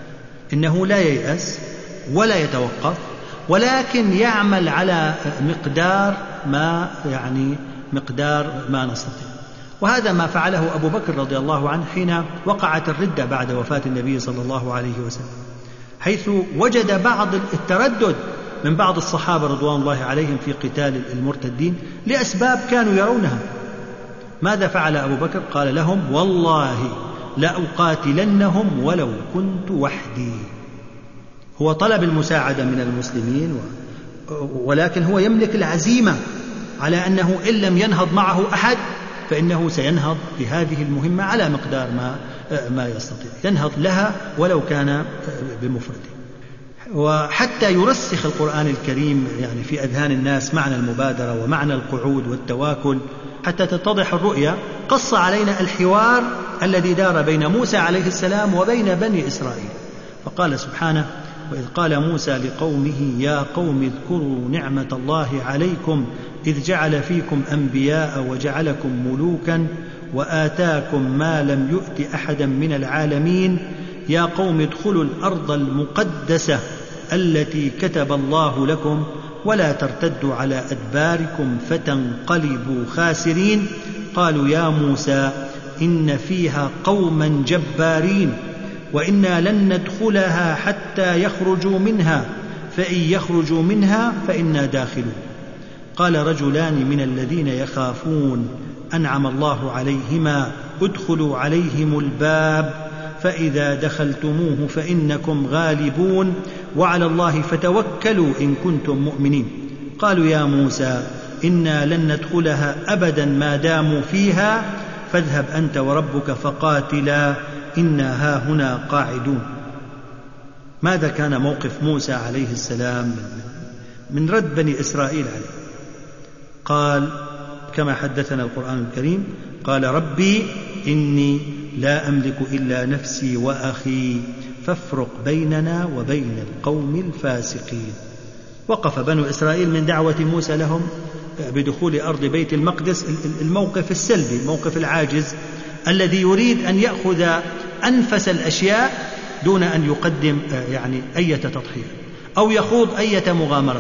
إنه لا ييأس ولا يتوقف، ولكن يعمل على مقدار ما يعني مقدار ما نستطيع. وهذا ما فعله أبو بكر رضي الله عنه حين وقعت الردة بعد وفاة النبي صلى الله عليه وسلم، حيث وجد بعض التردد من بعض الصحابة رضوان الله عليهم في قتال المرتدين لأسباب كانوا يرونها. ماذا فعل أبو بكر؟ قال لهم: والله لأقاتلنهم ولو كنت وحدي. هو طلب المساعدة من المسلمين، ولكن هو يملك العزيمة على أنه إن لم ينهض معه أحد فإنه سينهض بهذه المهمة على مقدار ما ما يستطيع، ينهض لها ولو كان بمفرده. وحتى يرسخ القرآن الكريم يعني في أذهان الناس معنى المبادرة ومعنى القعود والتواكل حتى تتضح الرؤية، قص علينا الحوار الذي دار بين موسى عليه السلام وبين بني إسرائيل. فقال سبحانه: وإذ قال موسى لقومه يا قوم اذكروا نعمة الله عليكم إذ جعل فيكم أنبياء وجعلكم ملوكا وآتاكم ما لم يؤت أحدا من العالمين يا قوم ادخلوا الأرض المقدسة التي كتب الله لكم ولا ترتدوا على أدباركم فتنقلبوا خاسرين. قالوا يا موسى إن فيها قوما جبارين وإنا لن ندخلها حتى يخرجوا منها فإن يخرجوا منها فإنا داخلون. قال رجلان من الذين يخافون أنعم الله عليهما ادخلوا عليهم الباب فإذا دخلتموه فإنكم غالبون وعلى الله فتوكلوا إن كنتم مؤمنين. قالوا يا موسى إنا لن ندخلها أبدا ما داموا فيها فاذهب أنت وربك فقاتلا إنا هاهنا قاعدون. ماذا كان موقف موسى عليه السلام من رد بني إسرائيل عليه؟ قال كما حدثنا القرآن الكريم: قال ربي إني لا أملك إلا نفسي وأخي فافرق بيننا وبين القوم الفاسقين. وقف بنو إسرائيل من دعوة موسى لهم بدخول أرض بيت المقدس الموقف السلبي، الموقف العاجز الذي يريد أن يأخذ أنفس الأشياء دون أن يقدم يعني أي تضحية أو يخوض أي مغامرة.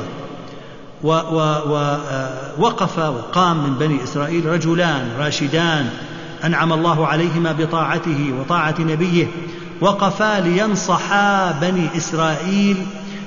ووقف وقام من بني إسرائيل رجلان راشدان أنعم الله عليهما بطاعته وطاعة نبيه، وقفا لينصحا بني إسرائيل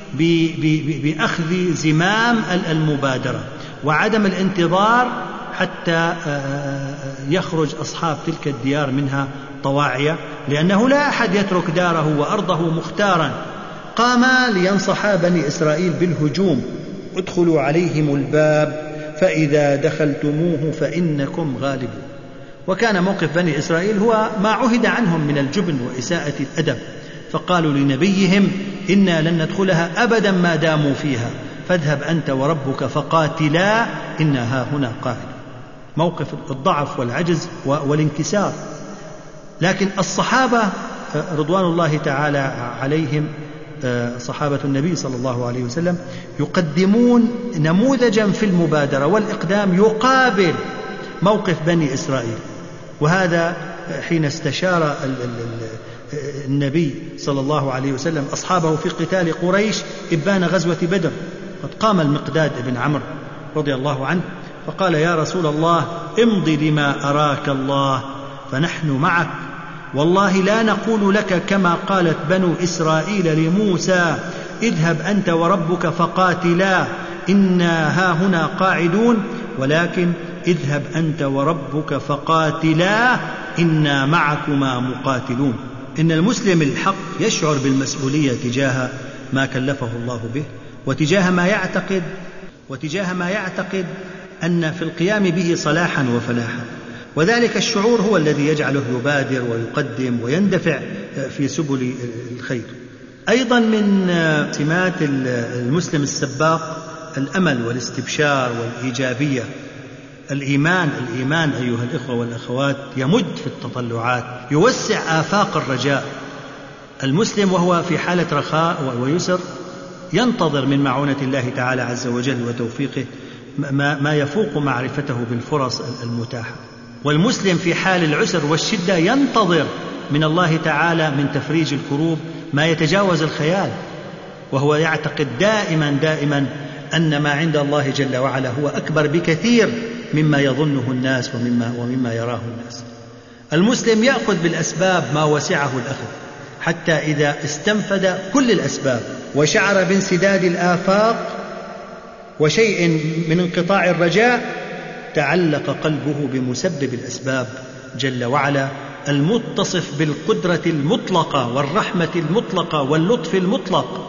بأخذ زمام المبادرة وعدم الانتظار حتى يخرج أصحاب تلك الديار منها طواعية، لأنه لا أحد يترك داره وأرضه مختارا. قاما لينصحا بني إسرائيل بالهجوم: ادخلوا عليهم الباب فإذا دخلتموه فإنكم غالبون. وكان موقف بني إسرائيل هو ما عهد عنهم من الجبن وإساءة الأدب، فقالوا لنبيهم إنا لن ندخلها أبدا ما داموا فيها فاذهب أنت وربك فقاتلا إنا هاهنا قاعدون. موقف الضعف والعجز والانكسار. لكن الصحابة رضوان الله تعالى عليهم، صحابة النبي صلى الله عليه وسلم، يقدمون نموذجا في المبادرة والإقدام يقابل موقف بني إسرائيل. وهذا حين استشار النبي صلى الله عليه وسلم أصحابه في قتال قريش إبان غزوة بدر، قد قام المقداد بن عمرو رضي الله عنه فقال يا رسول الله امضي لما أراك الله فنحن معك، والله لا نقول لك كما قالت بنو إسرائيل لموسى اذهب أنت وربك فقاتلا إنا هاهنا قاعدون، ولكن اذهب أنت وربك فقاتلا إنا معكما مقاتلون. إن المسلم الحق يشعر بالمسؤولية تجاه ما كلفه الله به وتجاه ما يعتقد وتجاه ما يعتقد أن في القيام به صلاحا وفلاحا، وذلك الشعور هو الذي يجعله يبادر ويقدم ويندفع في سبل الخير. أيضا من سمات المسلم السباق الأمل والاستبشار والإيجابية. الإيمان الإيمان أيها الإخوة والأخوات يمد في التطلعات، يوسع آفاق الرجاء. المسلم وهو في حالة رخاء ويسر ينتظر من معونة الله تعالى عز وجل وتوفيقه ما يفوق معرفته بالفرص المتاحة. والمسلم في حال العسر والشدة ينتظر من الله تعالى من تفريج الكروب ما يتجاوز الخيال، وهو يعتقد دائما دائما أن ما عند الله جل وعلا هو أكبر بكثير مما يظنه الناس ومما, ومما يراه الناس. المسلم يأخذ بالأسباب ما وسعه الأخذ، حتى إذا استنفد كل الأسباب وشعر بانسداد الآفاق وشيء من انقطاع الرجاء تعلق قلبه بمسبب الأسباب جل وعلا المتصف بالقدرة المطلقة والرحمة المطلقة واللطف المطلق،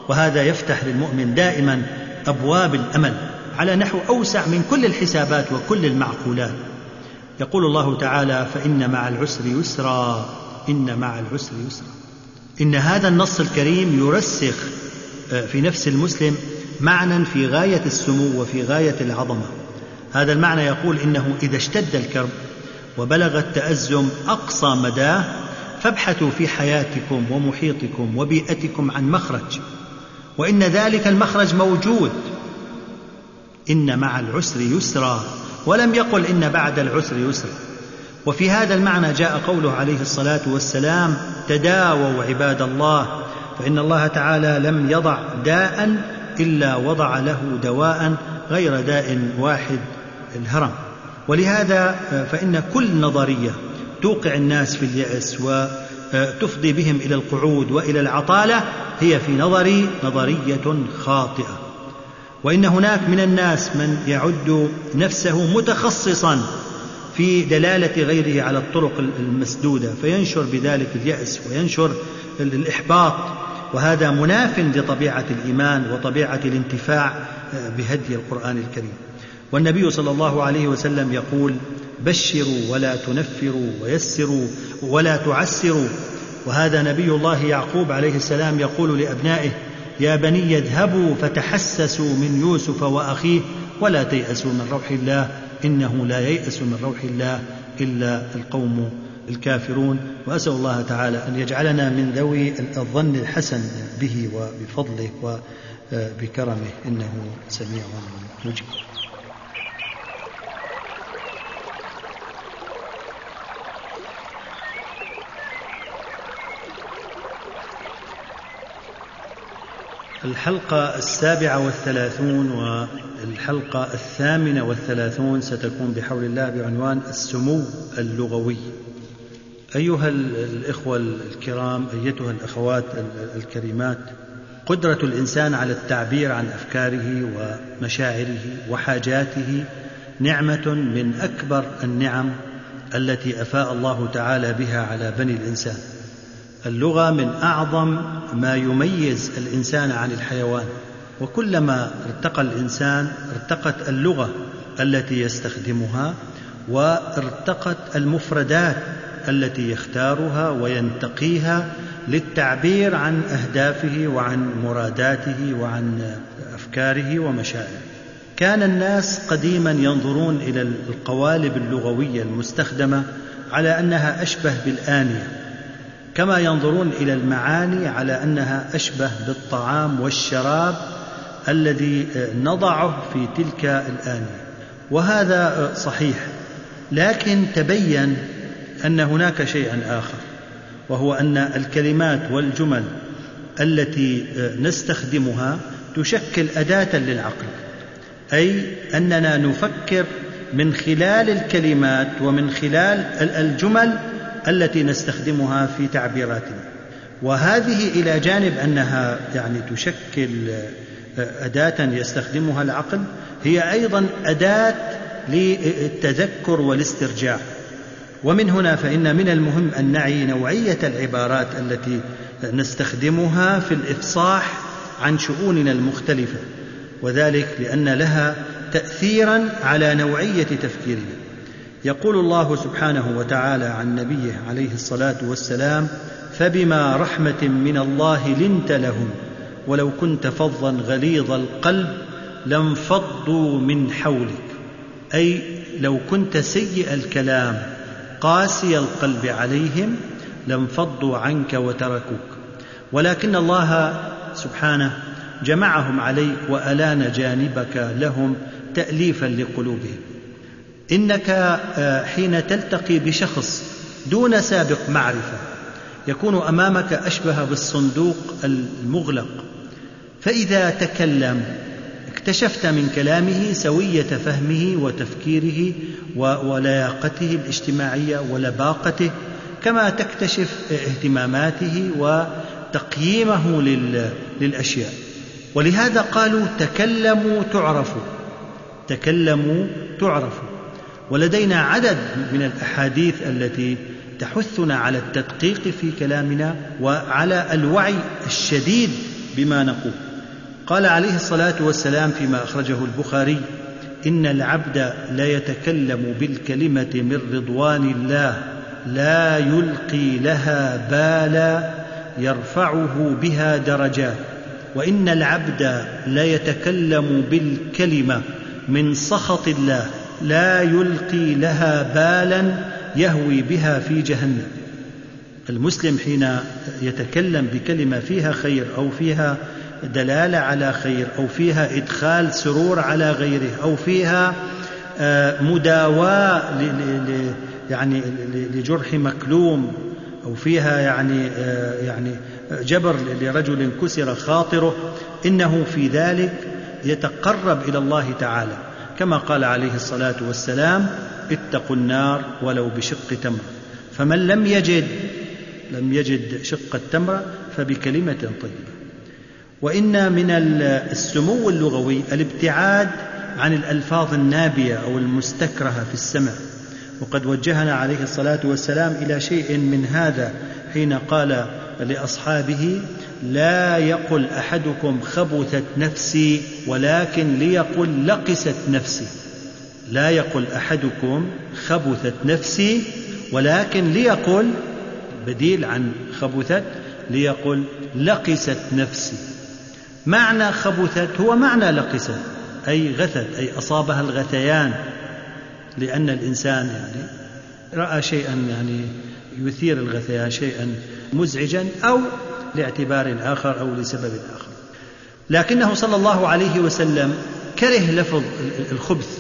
وهذا يفتح للمؤمن دائما أبواب الأمل على نحو أوسع من كل الحسابات وكل المعقولات. يقول الله تعالى: فإن مع العسر يسرا، إن مع العسر يسرا. إن هذا النص الكريم يرسخ في نفس المسلم معنى في غاية السمو وفي غاية العظمة. هذا المعنى يقول: إنه إذا اشتد الكرب وبلغ التأزم أقصى مداه فابحثوا في حياتكم ومحيطكم وبيئتكم عن مخرج، وإن ذلك المخرج موجود. إن مع العسر يسرا، ولم يقل إن بعد العسر يسرا. وفي هذا المعنى جاء قوله عليه الصلاة والسلام: تداووا عباد الله، فإن الله تعالى لم يضع داء إلا وضع له دواء غير داء واحد، الهرم. ولهذا فإن كل نظرية توقع الناس في اليأس وتفضي بهم إلى القعود وإلى العطالة هي في نظري نظرية خاطئة. وإن هناك من الناس من يعد نفسه متخصصا في دلالة غيره على الطرق المسدودة، فينشر بذلك اليأس وينشر الإحباط، وهذا مناف لطبيعة الإيمان وطبيعة الانتفاع بهدي القرآن الكريم. والنبي صلى الله عليه وسلم يقول: بشروا ولا تنفروا ويسروا ولا تعسروا. وهذا نبي الله يعقوب عليه السلام يقول لأبنائه: يا بني اذهبوا فتحسسوا من يوسف وأخيه ولا تيأسوا من روح الله إنه لا ييأس من روح الله إلا القوم الكافرون. وأسأل الله تعالى أن يجعلنا من ذوي الظن الحسن به وبفضله وبكرمه، إنه سميع مجيب. الحلقة السابعة والثلاثون والحلقة الثامنة والثلاثون ستكون بحول الله بعنوان السمو اللغوي. أيها الإخوة الكرام، أيتها الأخوات الكريمات، قدرة الإنسان على التعبير عن أفكاره ومشاعره وحاجاته نعمة من أكبر النعم التي أفاء الله تعالى بها على بني الإنسان. اللغة من أعظم ما يميز الإنسان عن الحيوان، وكلما ارتقى الإنسان ارتقت اللغة التي يستخدمها وارتقت المفردات التي يختارها وينتقيها للتعبير عن أهدافه وعن مراداته وعن أفكاره ومشاعره. كان الناس قديما ينظرون إلى القوالب اللغوية المستخدمة على أنها أشبه بالآنية، كما ينظرون إلى المعاني على أنها أشبه بالطعام والشراب الذي نضعه في تلك الآنية، وهذا صحيح. لكن تبين أن هناك شيئا آخر، وهو أن الكلمات والجمل التي نستخدمها تشكل أداة للعقل، أي أننا نفكر من خلال الكلمات ومن خلال الجمل التي نستخدمها في تعبيراتنا. وهذه إلى جانب أنها يعني تشكل أداة يستخدمها العقل، هي أيضا أداة للتذكر والاسترجاع. ومن هنا فإن من المهم أن نعي نوعية العبارات التي نستخدمها في الإفصاح عن شؤوننا المختلفة، وذلك لأن لها تأثيرا على نوعية تفكيرنا. يقول الله سبحانه وتعالى عن نبيه عليه الصلاة والسلام: فبما رحمة من الله لنت لهم ولو كنت فظا غليظ القلب لانفضوا من حولك. أي لو كنت سيء الكلام قاسي القلب عليهم لانفضوا عنك وتركوك، ولكن الله سبحانه جمعهم عليك وألان جانبك لهم تأليفا لقلوبهم. إنك حين تلتقي بشخص دون سابق معرفة يكون أمامك أشبه بالصندوق المغلق، فإذا تكلم اكتشفت من كلامه سوية فهمه وتفكيره ولياقته الاجتماعية ولباقته، كما تكتشف اهتماماته وتقييمه للأشياء. ولهذا قالوا: تكلموا تعرفوا، تكلموا تعرفوا. ولدينا عدد من الأحاديث التي تحثنا على التدقيق في كلامنا وعلى الوعي الشديد بما نقول. قال عليه الصلاة والسلام فيما أخرجه البخاري: إن العبد لا يتكلم بالكلمة من رضوان الله لا يلقي لها بالا يرفعه بها درجات، وإن العبد لا يتكلم بالكلمة من سخط الله لا يلقي لها بالا يهوي بها في جهنم. المسلم حين يتكلم بكلمة فيها خير أو فيها دلالة على خير أو فيها إدخال سرور على غيره أو فيها مداواة يعني لجرح مكلوم أو فيها يعني يعني جبر لرجل كسر خاطره، إنه في ذلك يتقرب إلى الله تعالى، كما قال عليه الصلاة والسلام: اتقوا النار ولو بشق تمرة. فمن لم يجد لم يجد شق التمرة فبكلمة طيبة. وإن من السمو اللغوي الابتعاد عن الألفاظ النابية أو المستكرهة في السمع، وقد وجهنا عليه الصلاة والسلام إلى شيء من هذا حين قال لأصحابه: لا يقل أحدكم خبثت نفسي ولكن ليقل لقست نفسي. لا يقل أحدكم خبثت نفسي ولكن ليقل، بديل عن خبثت، ليقل لقست نفسي. معنى خبثت هو معنى لقست، أي غثت، أي أصابها الغثيان، لأن الإنسان يعني رأى شيئا يعني يثير الغثيان، شيئا مزعجا، أو لاعتبار آخر أو لسبب آخر. لكنه صلى الله عليه وسلم كره لفظ الخبث،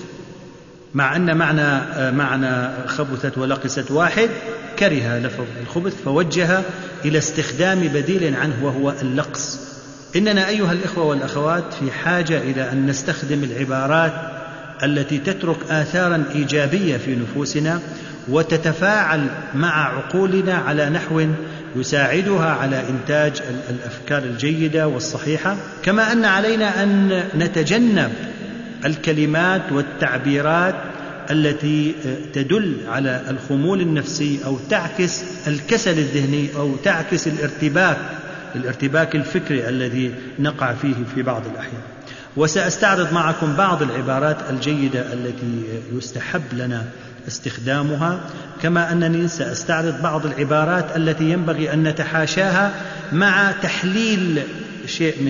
مع أن معنى معنى خبثت ولقست واحد، كره لفظ الخبث فوجه إلى استخدام بديل عنه وهو اللقس. إننا أيها الإخوة والأخوات في حاجة إلى أن نستخدم العبارات التي تترك آثارا إيجابية في نفوسنا وتتفاعل مع عقولنا على نحو يساعدها على إنتاج الأفكار الجيدة والصحيحة، كما أن علينا أن نتجنب الكلمات والتعبيرات التي تدل على الخمول النفسي أو تعكس الكسل الذهني أو تعكس الارتباك الارتباك الفكري الذي نقع فيه في بعض الأحيان. وسأستعرض معكم بعض العبارات الجيدة التي يستحب لنا استخدامها، كما أنني سأستعرض بعض العبارات التي ينبغي أن نتحاشاها مع تحليل شيء من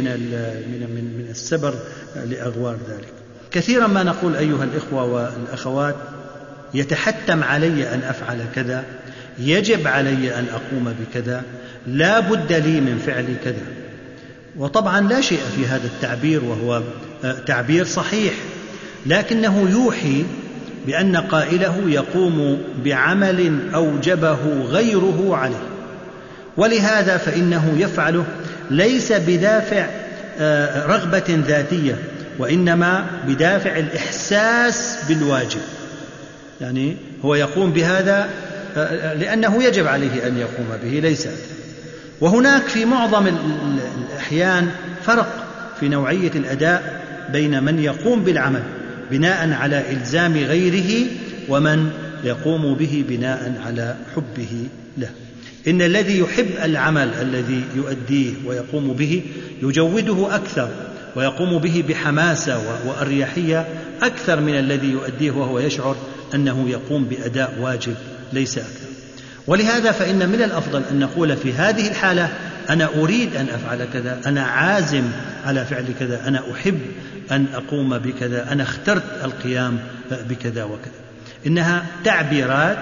من من السبر لأغوار ذلك. كثيرا ما نقول أيها الإخوة والأخوات: يتحتم علي أن أفعل كذا، يجب علي أن أقوم بكذا، لا بد لي من فعل كذا. وطبعا لا شيء في هذا التعبير، وهو تعبير صحيح، لكنه يوحي بأن قائله يقوم بعمل أوجبه غيره عليه، ولهذا فإنه يفعله ليس بدافع رغبة ذاتية، وإنما بدافع الإحساس بالواجب. يعني هو يقوم بهذا لأنه يجب عليه أن يقوم به، ليس. وهناك في معظم الأحيان فرق في نوعية الأداء بين من يقوم بالعمل بناء على إلزام غيره ومن يقوم به بناء على حبه له. إن الذي يحب العمل الذي يؤديه ويقوم به يجوده أكثر ويقوم به بحماسة وأريحية أكثر من الذي يؤديه وهو يشعر أنه يقوم بأداء واجب، ليس أكثر. ولهذا فإن من الأفضل أن نقول في هذه الحالة: أنا أريد أن أفعل كذا، أنا عازم على فعل كذا، أنا أحب أن أقوم بكذا، أنا اخترت القيام بكذا وكذا. إنها تعبيرات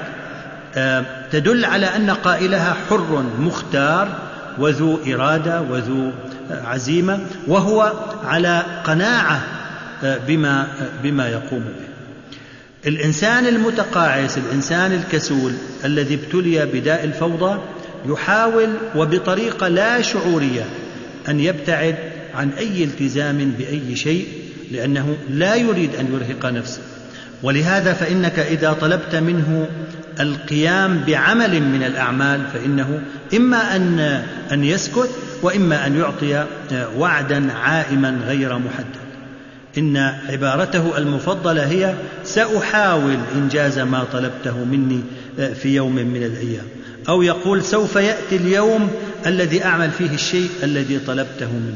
تدل على أن قائلها حر مختار وذو إرادة وذو عزيمة، وهو على قناعة بما, بما يقوم به. الإنسان المتقاعس، الإنسان الكسول الذي ابتلي بداء الفوضى، يحاول وبطريقة لا شعورية أن يبتعد عن أي التزام بأي شيء، لأنه لا يريد أن يرهق نفسه. ولهذا فإنك إذا طلبت منه القيام بعمل من الأعمال فإنه إما أن أن يسكت، وإما أن يعطي وعدا عائما غير محدد. إن عبارته المفضلة هي: سأحاول إنجاز ما طلبته مني في يوم من الأيام، أو يقول: سوف يأتي اليوم الذي أعمل فيه الشيء الذي طلبته مني.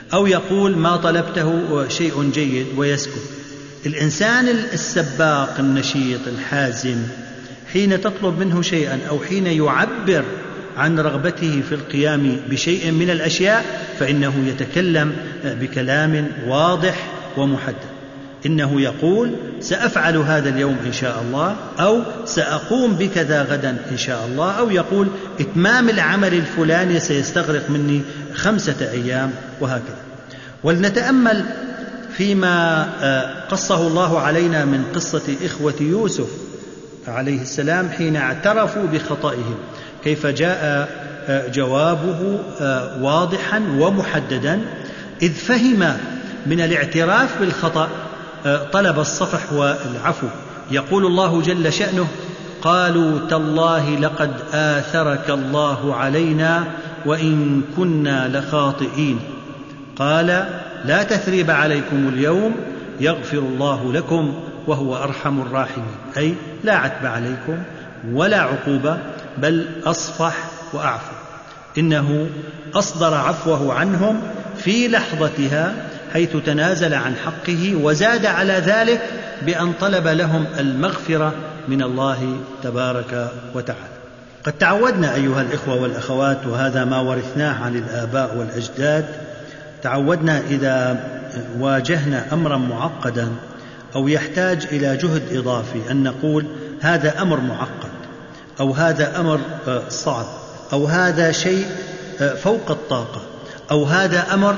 أو يقول ما طلبته شيء جيد ويسكت. الإنسان السباق النشيط الحازم حين تطلب منه شيئا أو حين يعبر عن رغبته في القيام بشيء من الأشياء فإنه يتكلم بكلام واضح ومحدد. إنه يقول سأفعل هذا اليوم إن شاء الله، أو سأقوم بكذا غدا إن شاء الله، أو يقول إتمام العمل الفلاني سيستغرق مني خمسة أيام، وهكذا. ولنتأمل فيما قصه الله علينا من قصة إخوة يوسف عليه السلام حين اعترفوا بخطئهم، كيف جاء جوابه واضحا ومحددا، إذ فهم من الاعتراف بالخطأ طلب الصفح والعفو. يقول الله جل شأنه: قالوا تالله لقد آثرك الله علينا وإن كنا لخاطئين، قال لا تثريب عليكم اليوم يغفر الله لكم وهو أرحم الراحمين، أي لا عتب عليكم ولا عقوبة، بل أصفح وأعفو. إنه أصدر عفوه عنهم في لحظتها حيث تنازل عن حقه، وزاد على ذلك بأن طلب لهم المغفرة من الله تبارك وتعالى. قد تعودنا أيها الإخوة والأخوات، وهذا ما ورثناه عن الآباء والأجداد، تعودنا إذا واجهنا أمرا معقدا أو يحتاج إلى جهد إضافي أن نقول هذا أمر معقد، أو هذا أمر صعب، أو هذا شيء فوق الطاقة، أو هذا أمر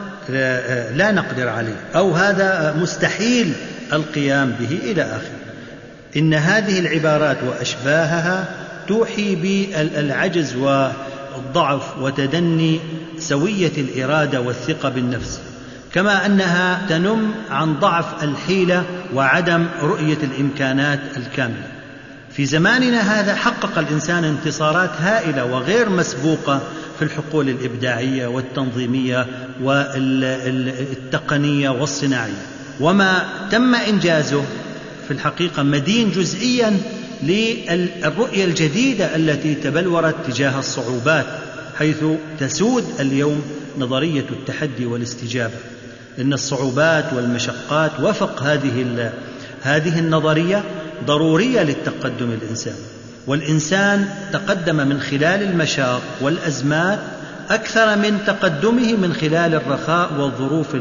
لا نقدر عليه، أو هذا مستحيل القيام به إلى آخره. إن هذه العبارات وأشباهها توحي بالعجز والضعف وتدني سوية الإرادة والثقة بالنفس، كما أنها تنم عن ضعف الحيلة وعدم رؤية الإمكانات الكاملة. في زماننا هذا حقق الإنسان انتصارات هائلة وغير مسبوقة في الحقول الإبداعية والتنظيمية والتقنية والصناعية، وما تم إنجازه في الحقيقة مدين جزئيا للرؤية الجديدة التي تبلورت تجاه الصعوبات، حيث تسود اليوم نظرية التحدي والاستجابة. إن الصعوبات والمشقات وفق هذه هذه النظرية ضرورية للتقدم الإنساني، والإنسان تقدم من خلال المشاق والأزمات أكثر من تقدمه من خلال الرخاء والظروف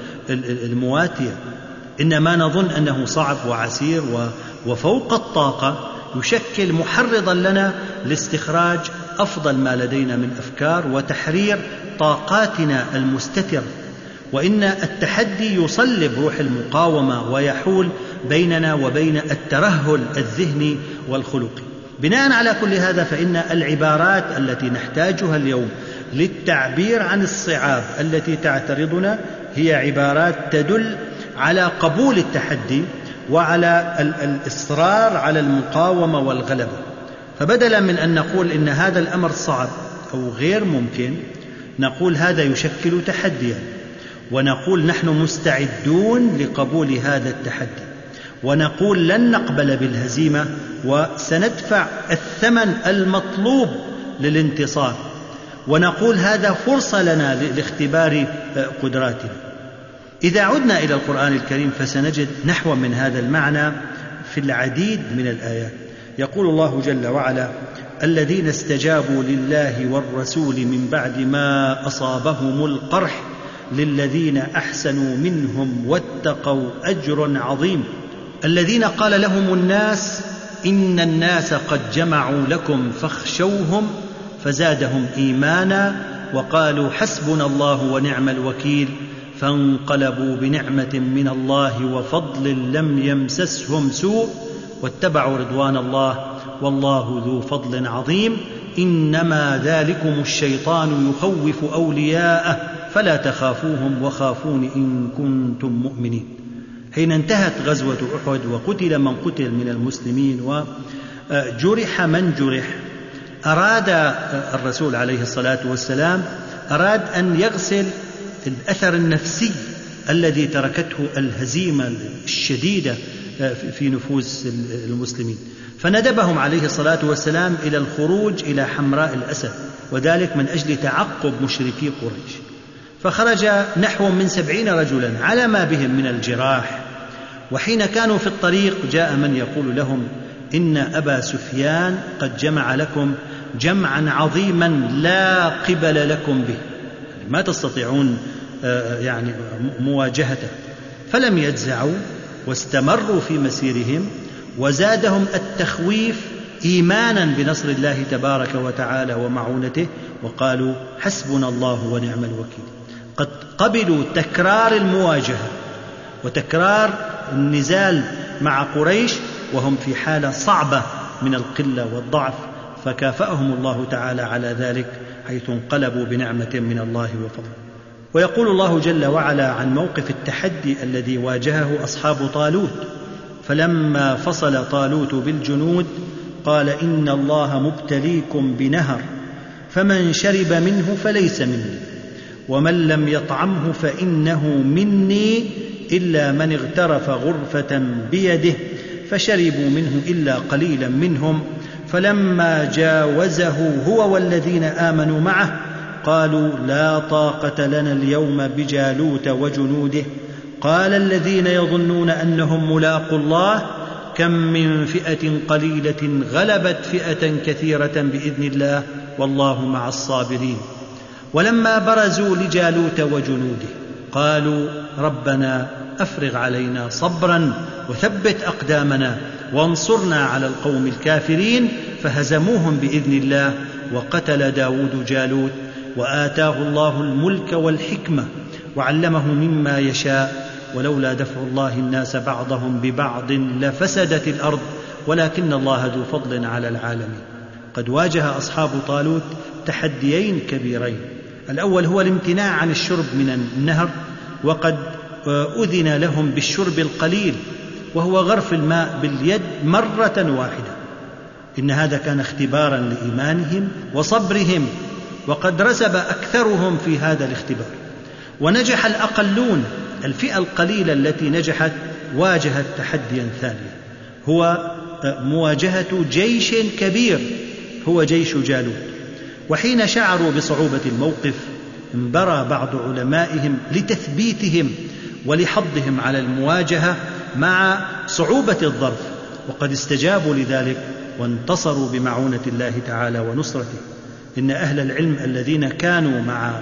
المواتية. إنما نظن أنه صعب وعسير وفوق الطاقة يشكل محرضا لنا لاستخراج أفضل ما لدينا من أفكار وتحرير طاقاتنا المستترة. وإن التحدي يصلب روح المقاومة ويحول بيننا وبين الترهل الذهني والخلقي. بناء على كل هذا فإن العبارات التي نحتاجها اليوم للتعبير عن الصعاب التي تعترضنا هي عبارات تدل على قبول التحدي وعلى الإصرار على المقاومة والغلبة. فبدلا من أن نقول إن هذا الأمر صعب أو غير ممكن، نقول هذا يشكل تحديا، ونقول نحن مستعدون لقبول هذا التحدي، ونقول لن نقبل بالهزيمة وسندفع الثمن المطلوب للانتصار، ونقول هذا فرصة لنا لاختبار قدراتنا. إذا عدنا إلى القرآن الكريم فسنجد نحو من هذا المعنى في العديد من الآيات. يقول الله جل وعلا: الذين استجابوا لله والرسول من بعد ما أصابهم القرح للذين أحسنوا منهم واتقوا أجر عظيم. الذين قال لهم الناس إن الناس قد جمعوا لكم فاخشوهم فزادهم إيمانا وقالوا حسبنا الله ونعم الوكيل فانقلبوا بنعمة من الله وفضل لم يمسسهم سوء واتبعوا رضوان الله والله ذو فضل عظيم. إنما ذلكم الشيطان يخوف أولياءه فلا تخافوهم وخافون إن كنتم مؤمنين. حين انتهت غزوة أحد وقتل من قتل من المسلمين وجرح من جرح، أراد الرسول عليه الصلاة والسلام أراد أن يغسل الأثر النفسي الذي تركته الهزيمة الشديدة في نفوس المسلمين، فندبهم عليه الصلاة والسلام إلى الخروج إلى حمراء الأسد، وذلك من أجل تعقب مشركي قريش. فخرج نحو من سبعين رجلا على ما بهم من الجراح. وحين كانوا في الطريق جاء من يقول لهم: إن أبا سفيان قد جمع لكم جمعا عظيما لا قبل لكم به، ما تستطيعون يعني مواجهته. فلم يجزعوا واستمروا في مسيرهم، وزادهم التخويف إيمانا بنصر الله تبارك وتعالى ومعونته، وقالوا: حسبنا الله ونعم الوكيل. قد قبلوا تكرار المواجهة وتكرار النزال مع قريش وهم في حالة صعبة من القلة والضعف، فكافأهم الله تعالى على ذلك حيث انقلبوا بنعمة من الله وفضل. ويقول الله جل وعلا عن موقف التحدي الذي واجهه أصحاب طالوت: فلما فصل طالوت بالجنود قال: إن الله مبتليكم بنهر فمن شرب منه فليس مني ومن لم يطعمه فإنه مني إلا من اغترف غرفة بيده فشربوا منه إلا قليلا منهم فلما جاوزه هو والذين آمنوا معه قالوا: لا طاقة لنا اليوم بجالوت وجنوده قال الذين يظنون أنهم ملاقوا الله كم من فئة قليلة غلبت فئة كثيرة بإذن الله والله مع الصابرين. ولما برزوا لجالوت وجنوده قالوا: ربنا أفرغ علينا صبرا وثبت أقدامنا وانصرنا على القوم الكافرين فهزموهم بإذن الله. وقتل داود جالوت وآتاه الله الملك والحكمة وعلمه مما يشاء ولولا دفع الله الناس بعضهم ببعض لفسدت الأرض ولكن الله ذو فضل على العالمين. قد واجه أصحاب طالوت تحديين كبيرين: الأول هو الامتناع عن الشرب من النهر، وقد أذن لهم بالشرب القليل وهو غرف الماء باليد مرة واحدة. إن هذا كان اختبارا لإيمانهم وصبرهم، وقد رسب أكثرهم في هذا الاختبار ونجح الأقلون. الفئة القليلة التي نجحت واجهت تحديا ثانيا، هو مواجهة جيش كبير هو جيش جالوت. وحين شعروا بصعوبة الموقف انبرى بعض علمائهم لتثبيتهم ولحضهم على المواجهة مع صعوبة الظرف، وقد استجابوا لذلك وانتصروا بمعونة الله تعالى ونصرته. إن أهل العلم الذين كانوا مع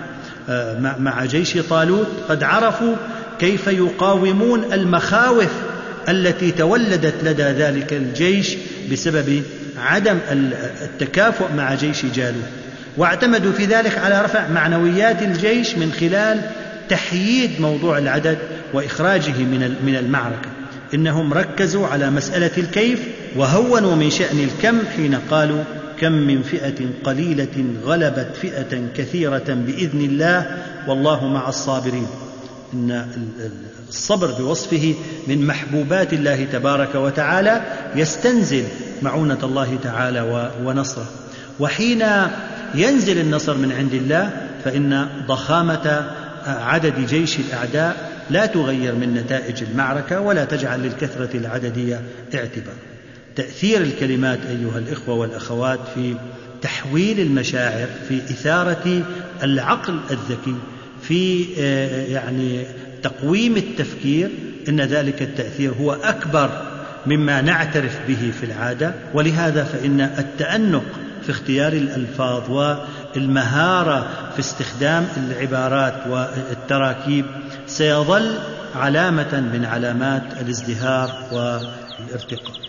مع جيش طالوت قد عرفوا كيف يقاومون المخاوف التي تولدت لدى ذلك الجيش بسبب عدم التكافؤ مع جيش جالوت، واعتمدوا في ذلك على رفع معنويات الجيش من خلال تحييد موضوع العدد وإخراجه من المعركة. إنهم ركزوا على مسألة الكيف وهونوا من شأن الكم حين قالوا: كم من فئة قليلة غلبت فئة كثيرة بإذن الله والله مع الصابرين. إن الصبر بوصفه من محبوبات الله تبارك وتعالى يستنزل معونة الله تعالى ونصره. وحين ينزل النصر من عند الله فإن ضخامة عدد جيش الأعداء لا تغير من نتائج المعركة ولا تجعل للكثرة العددية اعتبار. تأثير الكلمات أيها الإخوة والأخوات في تحويل المشاعر، في إثارة العقل الذكي، في يعني تقويم التفكير، إن ذلك التأثير هو أكبر مما نعترف به في العادة. ولهذا فإن التأنق في اختيار الألفاظ والمهارة في استخدام العبارات والتراكيب سيظل علامة من علامات الازدهار والارتقاء.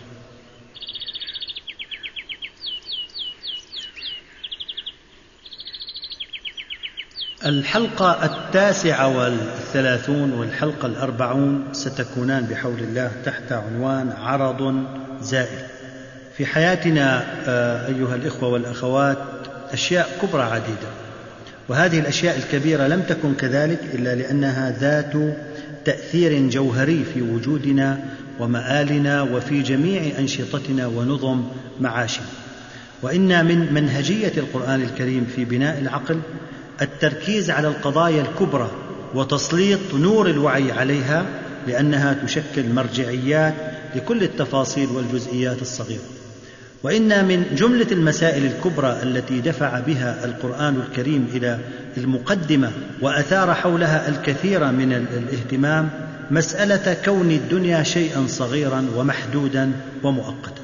الحلقة التاسعة والثلاثون والحلقة الأربعون ستكونان بحول الله تحت عنوان عرض زائل. في حياتنا أيها الإخوة والأخوات أشياء كبرى عديدة، وهذه الأشياء الكبيرة لم تكن كذلك إلا لأنها ذات تأثير جوهري في وجودنا ومآلنا وفي جميع أنشطتنا ونظم معاشنا. وإن من منهجية القرآن الكريم في بناء العقل التركيز على القضايا الكبرى وتسليط نور الوعي عليها، لأنها تشكل مرجعيات لكل التفاصيل والجزئيات الصغيرة. وإن من جملة المسائل الكبرى التي دفع بها القرآن الكريم إلى المقدمة وأثار حولها الكثير من الاهتمام مسألة كون الدنيا شيئا صغيرا ومحدودا ومؤقتا.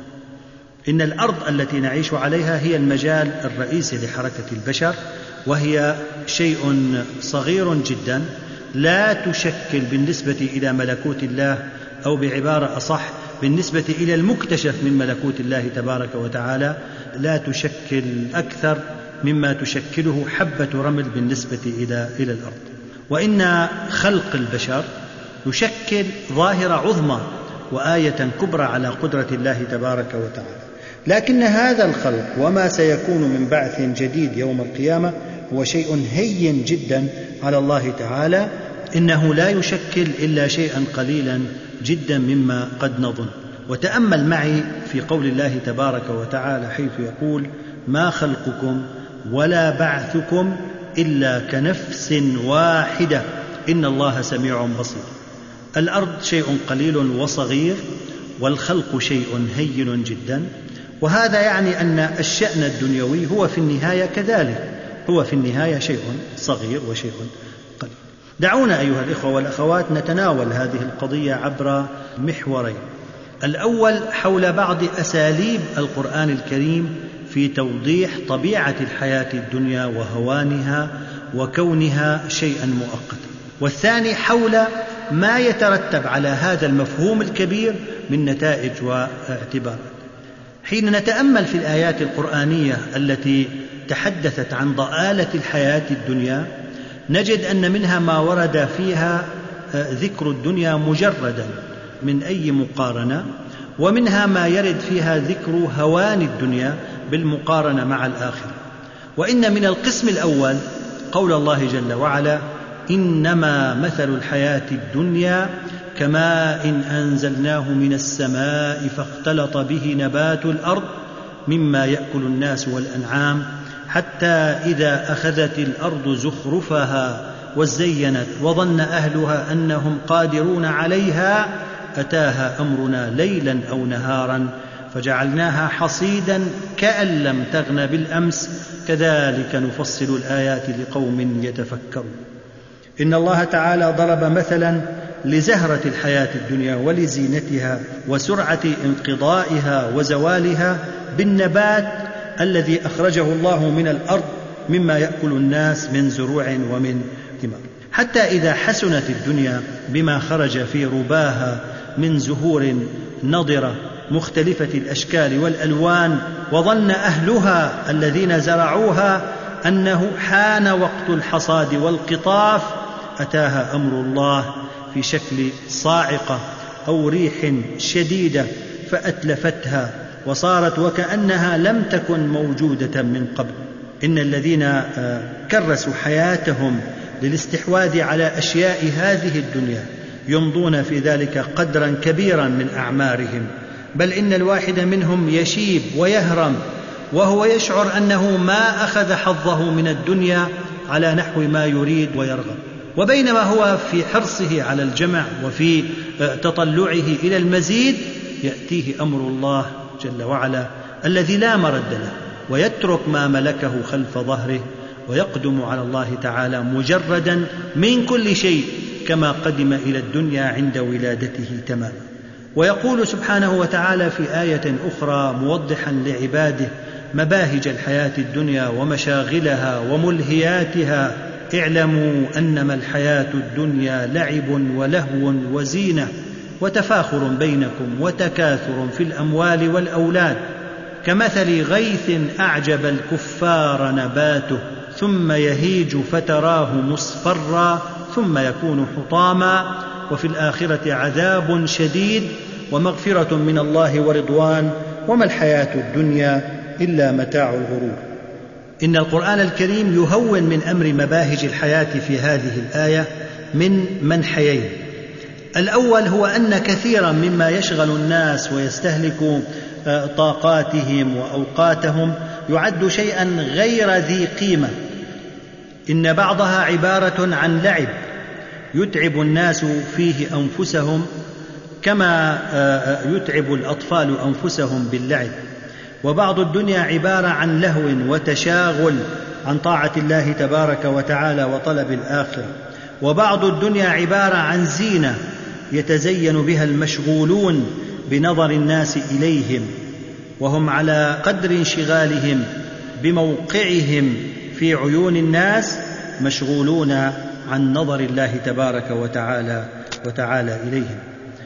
إن الأرض التي نعيش عليها هي المجال الرئيسي لحركة البشر، وهي شيء صغير جدا لا تشكل بالنسبة إلى ملكوت الله، أو بعبارة أصح بالنسبة إلى المكتشف من ملكوت الله تبارك وتعالى لا تشكل أكثر مما تشكله حبة رمل بالنسبة إلى إلى الأرض. وإن خلق البشر يشكل ظاهرة عظمى وآية كبرى على قدرة الله تبارك وتعالى، لكن هذا الخلق وما سيكون من بعث جديد يوم القيامة هو شيء هين جدا على الله تعالى، إنه لا يشكل إلا شيئا قليلا جدا مما قد نظن. وتأمل معي في قول الله تبارك وتعالى حيث يقول: ما خلقكم ولا بعثكم إلا كنفس واحدة إن الله سميع بصير. الأرض شيء قليل وصغير، والخلق شيء هين جدا، وهذا يعني أن الشأن الدنيوي هو في النهاية كذلك، هو في النهاية شيء صغير وشيء قليل. دعونا أيها الإخوة والأخوات نتناول هذه القضية عبر محورين: الأول حول بعض أساليب القرآن الكريم في توضيح طبيعة الحياة الدنيا وهوانها وكونها شيئا مؤقتا، والثاني حول ما يترتب على هذا المفهوم الكبير من نتائج واعتبارات. حين نتأمل في الآيات القرآنية التي تحدثت عن ضآلة الحياة الدنيا نجد أن منها ما ورد فيها ذكر الدنيا مجردا من أي مقارنة، ومنها ما يرد فيها ذكر هوان الدنيا بالمقارنة مع الآخرة. وإن من القسم الأول قول الله جل وعلا: إنما مثل الحياة الدنيا كماء إن أنزلناه من السماء فاختلط به نبات الأرض مما يأكل الناس والأنعام حتى إذا أخذت الأرض زخرفها وزينت وظن أهلها أنهم قادرون عليها أتاها أمرنا ليلا أو نهارا فجعلناها حصيدا كأن لم تغن بالأمس كذلك نفصل الآيات لقوم يتفكرون. إن الله تعالى ضرب مثلا لزهرة الحياة الدنيا ولزينتها وسرعة انقضائها وزوالها بالنبات الذي أخرجه الله من الأرض مما يأكل الناس من زروع ومن ثمار، حتى إذا حسنت الدنيا بما خرج في رباها من زهور نضرة مختلفة الأشكال والألوان وظن أهلها الذين زرعوها أنه حان وقت الحصاد والقطاف أتاها أمر الله في شكل صاعقة أو ريح شديدة فأتلفتها وصارت وكأنها لم تكن موجودة من قبل. إن الذين كرسوا حياتهم للاستحواذ على أشياء هذه الدنيا يمضون في ذلك قدرا كبيرا من أعمارهم، بل إن الواحد منهم يشيب ويهرم وهو يشعر أنه ما أخذ حظه من الدنيا على نحو ما يريد ويرغب، وبينما هو في حرصه على الجمع وفي تطلعه إلى المزيد يأتيه أمر الله جل وعلا الذي لا مرد له ويترك ما ملكه خلف ظهره ويقدم على الله تعالى مجردا من كل شيء كما قدم إلى الدنيا عند ولادته تماما. ويقول سبحانه وتعالى في آية أخرى موضحا لعباده مباهج الحياة الدنيا ومشاغلها وملهياتها: اعلموا أنما الحياة الدنيا لعب ولهو وزينة وتفاخر بينكم وتكاثر في الأموال والأولاد كمثل غيث أعجب الكفار نباته ثم يهيج فتراه مصفرا ثم يكون حطاما وفي الآخرة عذاب شديد ومغفرة من الله ورضوان وما الحياة الدنيا إلا متاع الغرور. إن القرآن الكريم يهون من أمر مباهج الحياة في هذه الآية من منحيين: الأول هو أن كثيرا مما يشغل الناس ويستهلك طاقاتهم وأوقاتهم يعد شيئا غير ذي قيمة، إن بعضها عبارة عن لعب يتعب الناس فيه أنفسهم كما يتعب الأطفال أنفسهم باللعب، وبعض الدنيا عبارة عن لهو وتشاغل عن طاعة الله تبارك وتعالى وطلب الآخرة، وبعض الدنيا عبارة عن زينة يتزين بها المشغولون بنظر الناس إليهم، وهم على قدر انشغالهم بموقعهم في عيون الناس مشغولون عن نظر الله تبارك وتعالى وتعالى إليهم.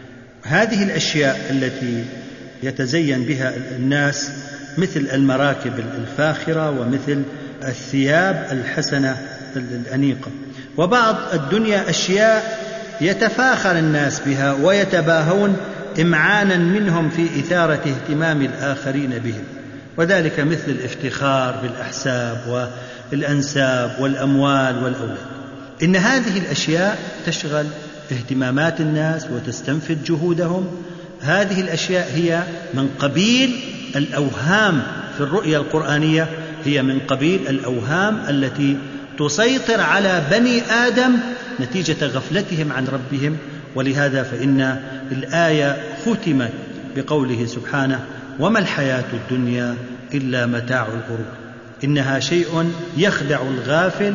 هذه الأشياء التي يتزين بها الناس مثل المراكب الفاخرة ومثل الثياب الحسنة الأنيقة. وبعض الدنيا أشياء يتفاخر الناس بها ويتباهون إمعانا منهم في إثارة اهتمام الآخرين بهم، وذلك مثل الافتخار بالأحساب والأنساب والأموال والأولاد. إن هذه الأشياء تشغل اهتمامات الناس وتستنفد جهودهم. هذه الأشياء هي من قبيل الأوهام في الرؤية القرآنية، هي من قبيل الأوهام التي تسيطر على بني آدم نتيجة غفلتهم عن ربهم. ولهذا فإن الآية ختمت بقوله سبحانه: وما الحياة الدنيا إلا متاع الغرور. إنها شيء يخدع الغافل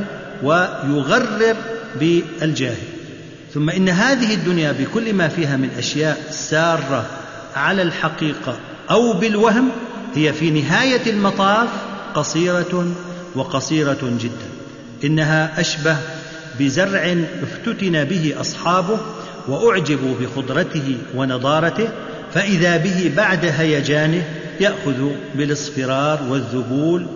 ويغرر بالجاهل. ثم إن هذه الدنيا بكل ما فيها من أشياء سارة على الحقيقة أو بالوهم هي في نهاية المطاف قصيرة وقصيرة جدا. إنها أشبه بزرع افتتن به أصحابه وأعجبوا بخضرته ونضارته، فإذا به بعد هيجانه يأخذ بالاصفرار والذبول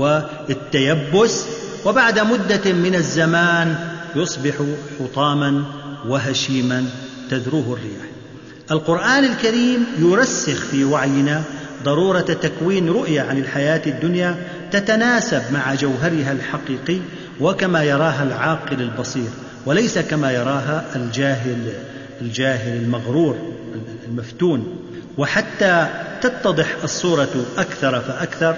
والتيبس، وبعد مدة من الزمان يصبح حطاما وهشيما تذروه الرياح. القرآن الكريم يرسخ في وعينا ضرورة تكوين رؤية عن الحياة الدنيا تتناسب مع جوهرها الحقيقي وكما يراها العاقل البصير، وليس كما يراها الجاهل الجاهل المغرور المفتون. وحتى تتضح الصورة أكثر فأكثر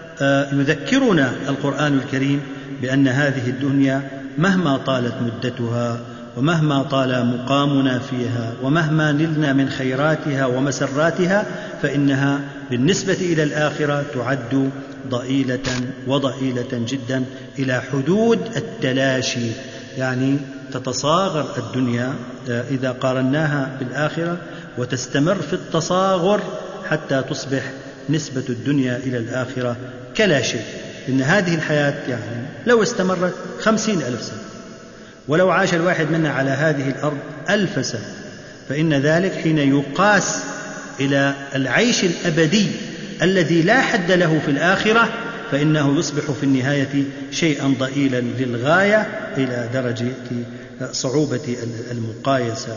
يذكرنا القرآن الكريم بأن هذه الدنيا مهما طالت مدتها ومهما طال مقامنا فيها ومهما نلنا من خيراتها ومسراتها فإنها بالنسبة إلى الآخرة تعد ضئيلة وضئيلة جدا إلى حدود التلاشي، يعني تتصاغر الدنيا إذا قارناها بالآخرة وتستمر في التصاغر حتى تصبح نسبة الدنيا إلى الآخرة كلا شيء. إن هذه الحياة يعني لو استمرت خمسين ألف سنة، ولو عاش الواحد منا على هذه الأرض ألف سنة، فإن ذلك حين يقاس إلى العيش الأبدي الذي لا حد له في الآخرة فإنه يصبح في النهاية شيئا ضئيلا للغاية إلى درجة صعوبة المقايسة،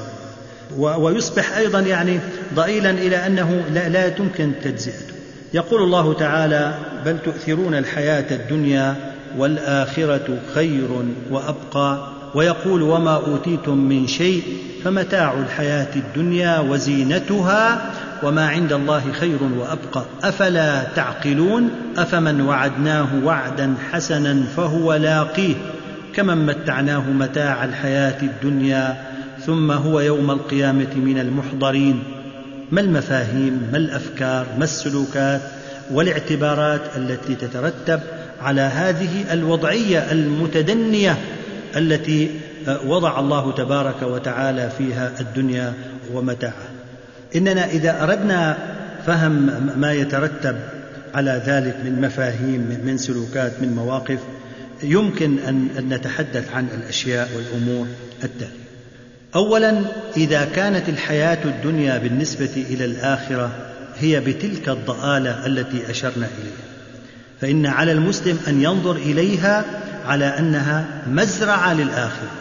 ويصبح أيضا يعني ضئيلا إلى أنه لا, لا تمكن تجزئته. يقول الله تعالى: بل تؤثرون الحياة الدنيا والآخرة خير وأبقى. ويقول: وما أوتيتم من شيء فمتاع الحياة الدنيا وزينتها وما عند الله خير وأبقى أفلا تعقلون أفمن وعدناه وعدا حسنا فهو لاقيه كمن متعناه متاع الحياة الدنيا ثم هو يوم القيامة من المحضرين. ما المفاهيم، ما الأفكار، ما السلوكات والاعتبارات التي تترتب على هذه الوضعية المتدنية التي وضع الله تبارك وتعالى فيها الدنيا ومتاعها. إننا إذا أردنا فهم ما يترتب على ذلك من مفاهيم، من سلوكات، من مواقف، يمكن أن نتحدث عن الأشياء والأمور التالية. أولا، إذا كانت الحياة الدنيا بالنسبة إلى الآخرة هي بتلك الضآلة التي أشرنا إليها، فإن على المسلم أن ينظر إليها على أنها مزرعة للآخرة.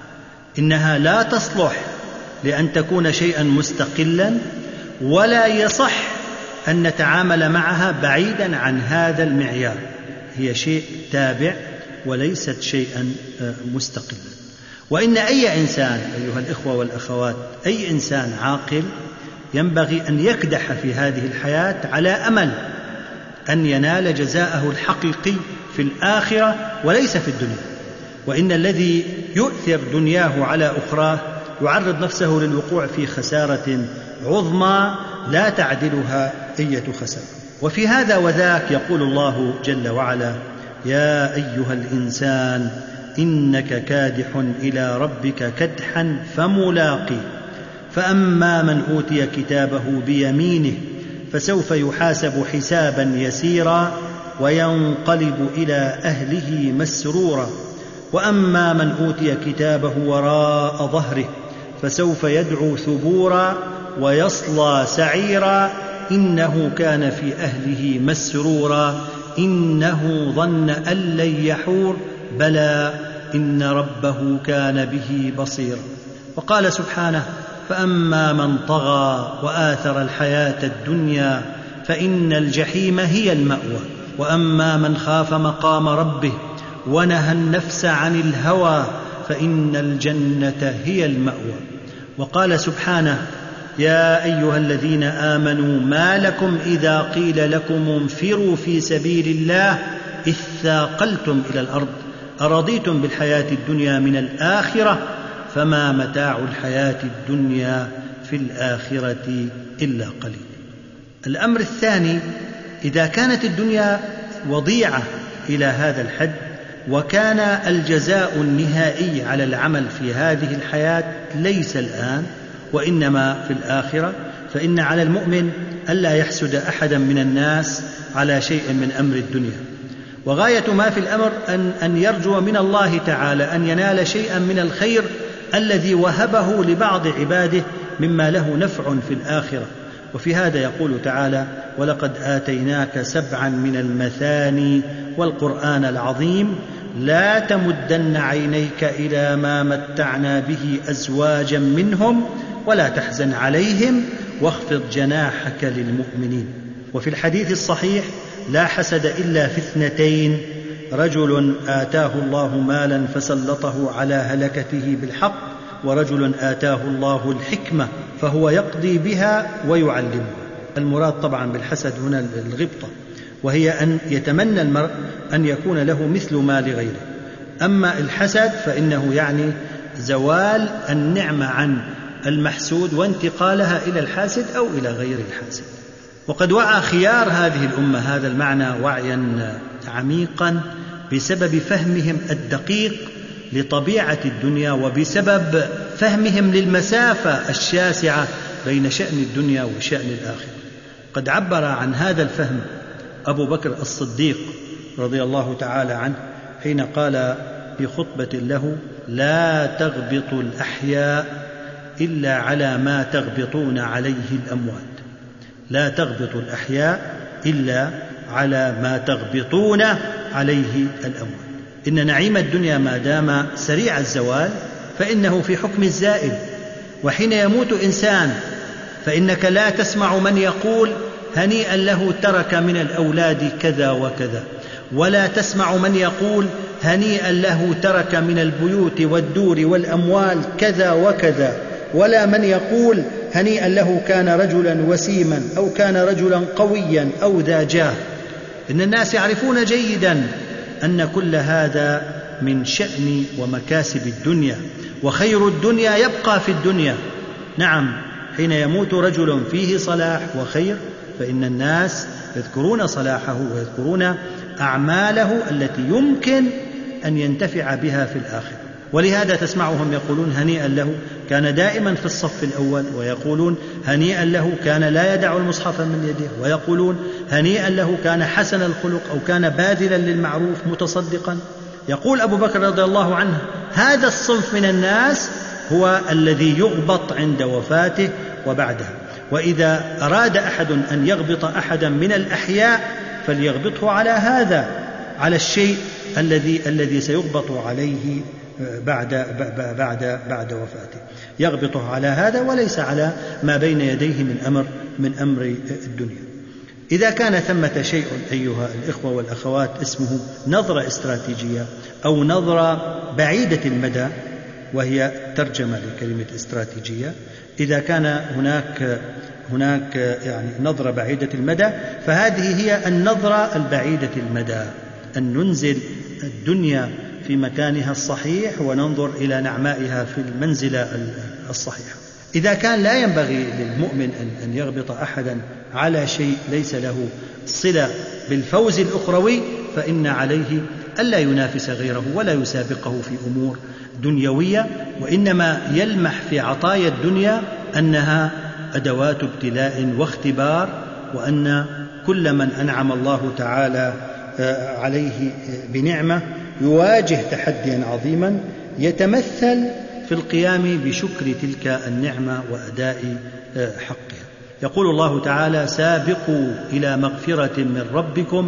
إنها لا تصلح لأن تكون شيئا مستقلا، ولا يصح أن نتعامل معها بعيدا عن هذا المعيار. هي شيء تابع وليست شيئا مستقلا. وإن أي إنسان أيها الإخوة والأخوات، أي إنسان عاقل ينبغي أن يكدح في هذه الحياة على أمل أن ينال جزاءه الحقيقي في الآخرة وليس في الدنيا. وإن الذي يؤثر دنياه على أخراه يعرض نفسه للوقوع في خسارة عظمى لا تعدلها أية خسارة. وفي هذا وذاك يقول الله جل وعلا: يا أيها الإنسان إنك كادح إلى ربك كدحا فملاقيه فأما من أوتي كتابه بيمينه فسوف يحاسب حسابا يسيرا وينقلب إلى أهله مسرورا وأما من أوتي كتابه وراء ظهره فسوف يدعو ثبورا ويصلى سعيرا إنه كان في أهله مسرورا إنه ظن أن لن يحور بلى إن ربه كان به بصيرا. وقال سبحانه: فأما من طغى وآثر الحياة الدنيا فإن الجحيم هي المأوى وأما من خاف مقام ربه ونهى النفس عن الهوى فإن الجنة هي المأوى. وقال سبحانه: يا أيها الذين آمنوا ما لكم إذا قيل لكم انفروا في سبيل الله إذ ثاقلتم إلى الأرض أرضيتم بالحياة الدنيا من الآخرة فما متاع الحياة الدنيا في الآخرة إلا قليل. الأمر الثاني: إذا كانت الدنيا وضيعة إلى هذا الحد وكان الجزاء النهائي على العمل في هذه الحياة ليس الآن وإنما في الآخرة، فإن على المؤمن ألا يحسد أحدا من الناس على شيء من أمر الدنيا، وغاية ما في الأمر أن, أن يرجو من الله تعالى أن ينال شيئا من الخير الذي وهبه لبعض عباده مما له نفع في الآخرة. وفي هذا يقول تعالى: ولقد آتيناك سبعا من المثاني والقرآن العظيم لا تمدن عينيك إلى ما متعنا به أزواجا منهم ولا تحزن عليهم واخفض جناحك للمؤمنين. وفي الحديث الصحيح: لا حسد إلا في اثنتين: رجل آتاه الله مالا فسلطه على هلكته بالحق ورجل آتاه الله الحكمة فهو يقضي بها ويعلمها. المراد طبعا بالحسد هنا الغبطة، وهي أن يتمنى المرء أن يكون له مثل ما لغيره. أما الحسد فإنه يعني زوال النعمة عن المحسود وانتقالها إلى الحاسد أو إلى غير الحاسد. وقد وعى خيار هذه الأمة هذا المعنى وعيا عميقا بسبب فهمهم الدقيق لطبيعة الدنيا وبسبب فهمهم للمسافة الشاسعة بين شأن الدنيا وشأن الآخرة. قد عبر عن هذا الفهم أبو بكر الصديق رضي الله تعالى عنه حين قال في خطبة له: لا تغبطوا الأحياء إلا على ما تغبطون عليه الأموات. لا تغبطوا الأحياء إلا على ما تغبطون عليه الأموات. إن نعيم الدنيا ما دام سريع الزوال فإنه في حكم الزائل، وحين يموت إنسان فإنك لا تسمع من يقول هنيئا له ترك من الأولاد كذا وكذا، ولا تسمع من يقول هنيئا له ترك من البيوت والدور والأموال كذا وكذا، ولا من يقول هنيئا له كان رجلا وسيما أو كان رجلا قويا أو ذا جاه. إن الناس يعرفون جيدا أن كل هذا من شأن ومكاسب الدنيا، وخير الدنيا يبقى في الدنيا. نعم، حين يموت رجل فيه صلاح وخير فإن الناس يذكرون صلاحه ويذكرون أعماله التي يمكن أن ينتفع بها في الآخرة. ولهذا تسمعهم يقولون هنيئا له كان دائما في الصف الأول، ويقولون هنيئا له كان لا يدع المصحف من يده، ويقولون هنيئا له كان حسن الخلق أو كان باذلا للمعروف متصدقا. يقول أبو بكر رضي الله عنه: هذا الصنف من الناس هو الذي يغبط عند وفاته وبعدها، وإذا أراد أحد أن يغبط أحدا من الأحياء فليغبطه على هذا، على الشيء الذي الذي سيغبط عليه بعد بعد بعد وفاته، يغبطه على هذا وليس على ما بين يديه من أمر من أمر الدنيا. إذا كان ثمة شيء أيها الإخوة والأخوات اسمه نظرة استراتيجية أو نظرة بعيدة المدى، وهي ترجمة لكلمة استراتيجية، إذا كان هناك هناك يعني نظرة بعيدة المدى فهذه هي النظرة البعيدة المدى، أن ننزل الدنيا في مكانها الصحيح وننظر إلى نعمائها في المنزلة الصحيحة. إذا كان لا ينبغي للمؤمن أن يغبط أحدا على شيء ليس له صلة بالفوز الأخروي، فإن عليه ألا ينافس غيره ولا يسابقه في أمور دنيوية، وإنما يلمح في عطايا الدنيا أنها أدوات ابتلاء واختبار، وأن كل من أنعم الله تعالى عليه بنعمة يواجه تحديا عظيما يتمثل في القيام بشكر تلك النعمة وأداء حقها. يقول الله تعالى: سابقوا إلى مغفرة من ربكم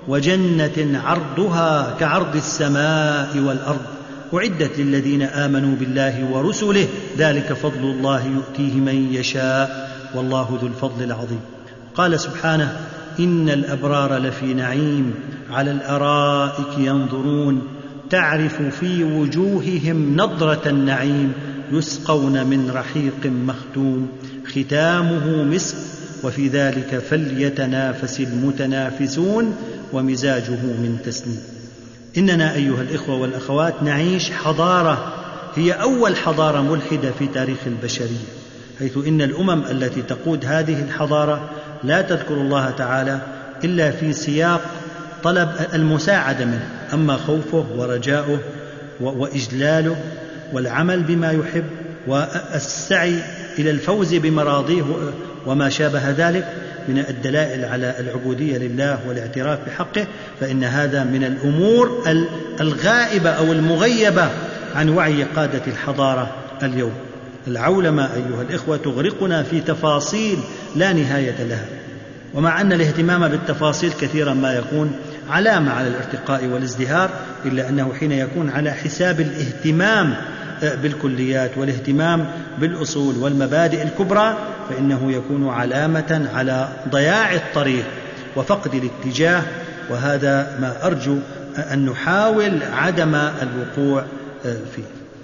وجنة عرضها كعرض السماء والأرض أعدت للذين آمنوا بالله ورسله ذلك فضل الله يؤتيه من يشاء والله ذو الفضل العظيم. قال سبحانه: إن الأبرار لفي نعيم على الأرائك ينظرون تعرف في وجوههم نضرة النعيم يسقون من رحيق مختوم ختامه مسك وفي ذلك فليتنافس المتنافسون ومزاجه من تسنيم. إننا أيها الإخوة والأخوات نعيش حضارة هي أول حضارة ملحدة في تاريخ البشرية، حيث إن الأمم التي تقود هذه الحضارة لا تذكر الله تعالى إلا في سياق طلب المساعدة منه، أما خوفه ورجاؤه وإجلاله والعمل بما يحب والسعي إلى الفوز بمراضيه وما شابه ذلك من الدلائل على العبودية لله والاعتراف بحقه، فإن هذا من الأمور الغائبة أو المغيبة عن وعي قادة الحضارة اليوم. العولمة أيها الإخوة تغرقنا في تفاصيل لا نهاية لها، ومع أن الاهتمام بالتفاصيل كثيرا ما يكون علامة على الارتقاء والازدهار، إلا أنه حين يكون على حساب الاهتمام بالكليات والاهتمام بالأصول والمبادئ الكبرى فإنه يكون علامة على ضياع الطريق وفقد الاتجاه، وهذا ما أرجو أن نحاول عدم الوقوع فيه.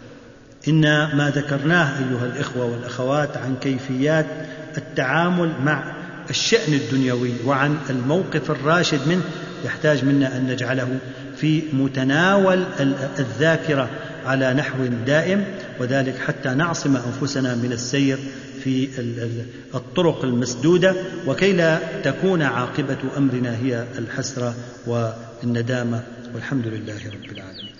إن ما ذكرناه أيها الإخوة والأخوات عن كيفيات التعامل مع الشأن الدنيوي وعن الموقف الراشد منه يحتاج منا أن نجعله في متناول الذاكرة على نحو دائم، وذلك حتى نعصم أنفسنا من السير في الطرق المسدودة، وكي لا تكون عاقبة أمرنا هي الحسرة والندامة، والحمد لله رب العالمين.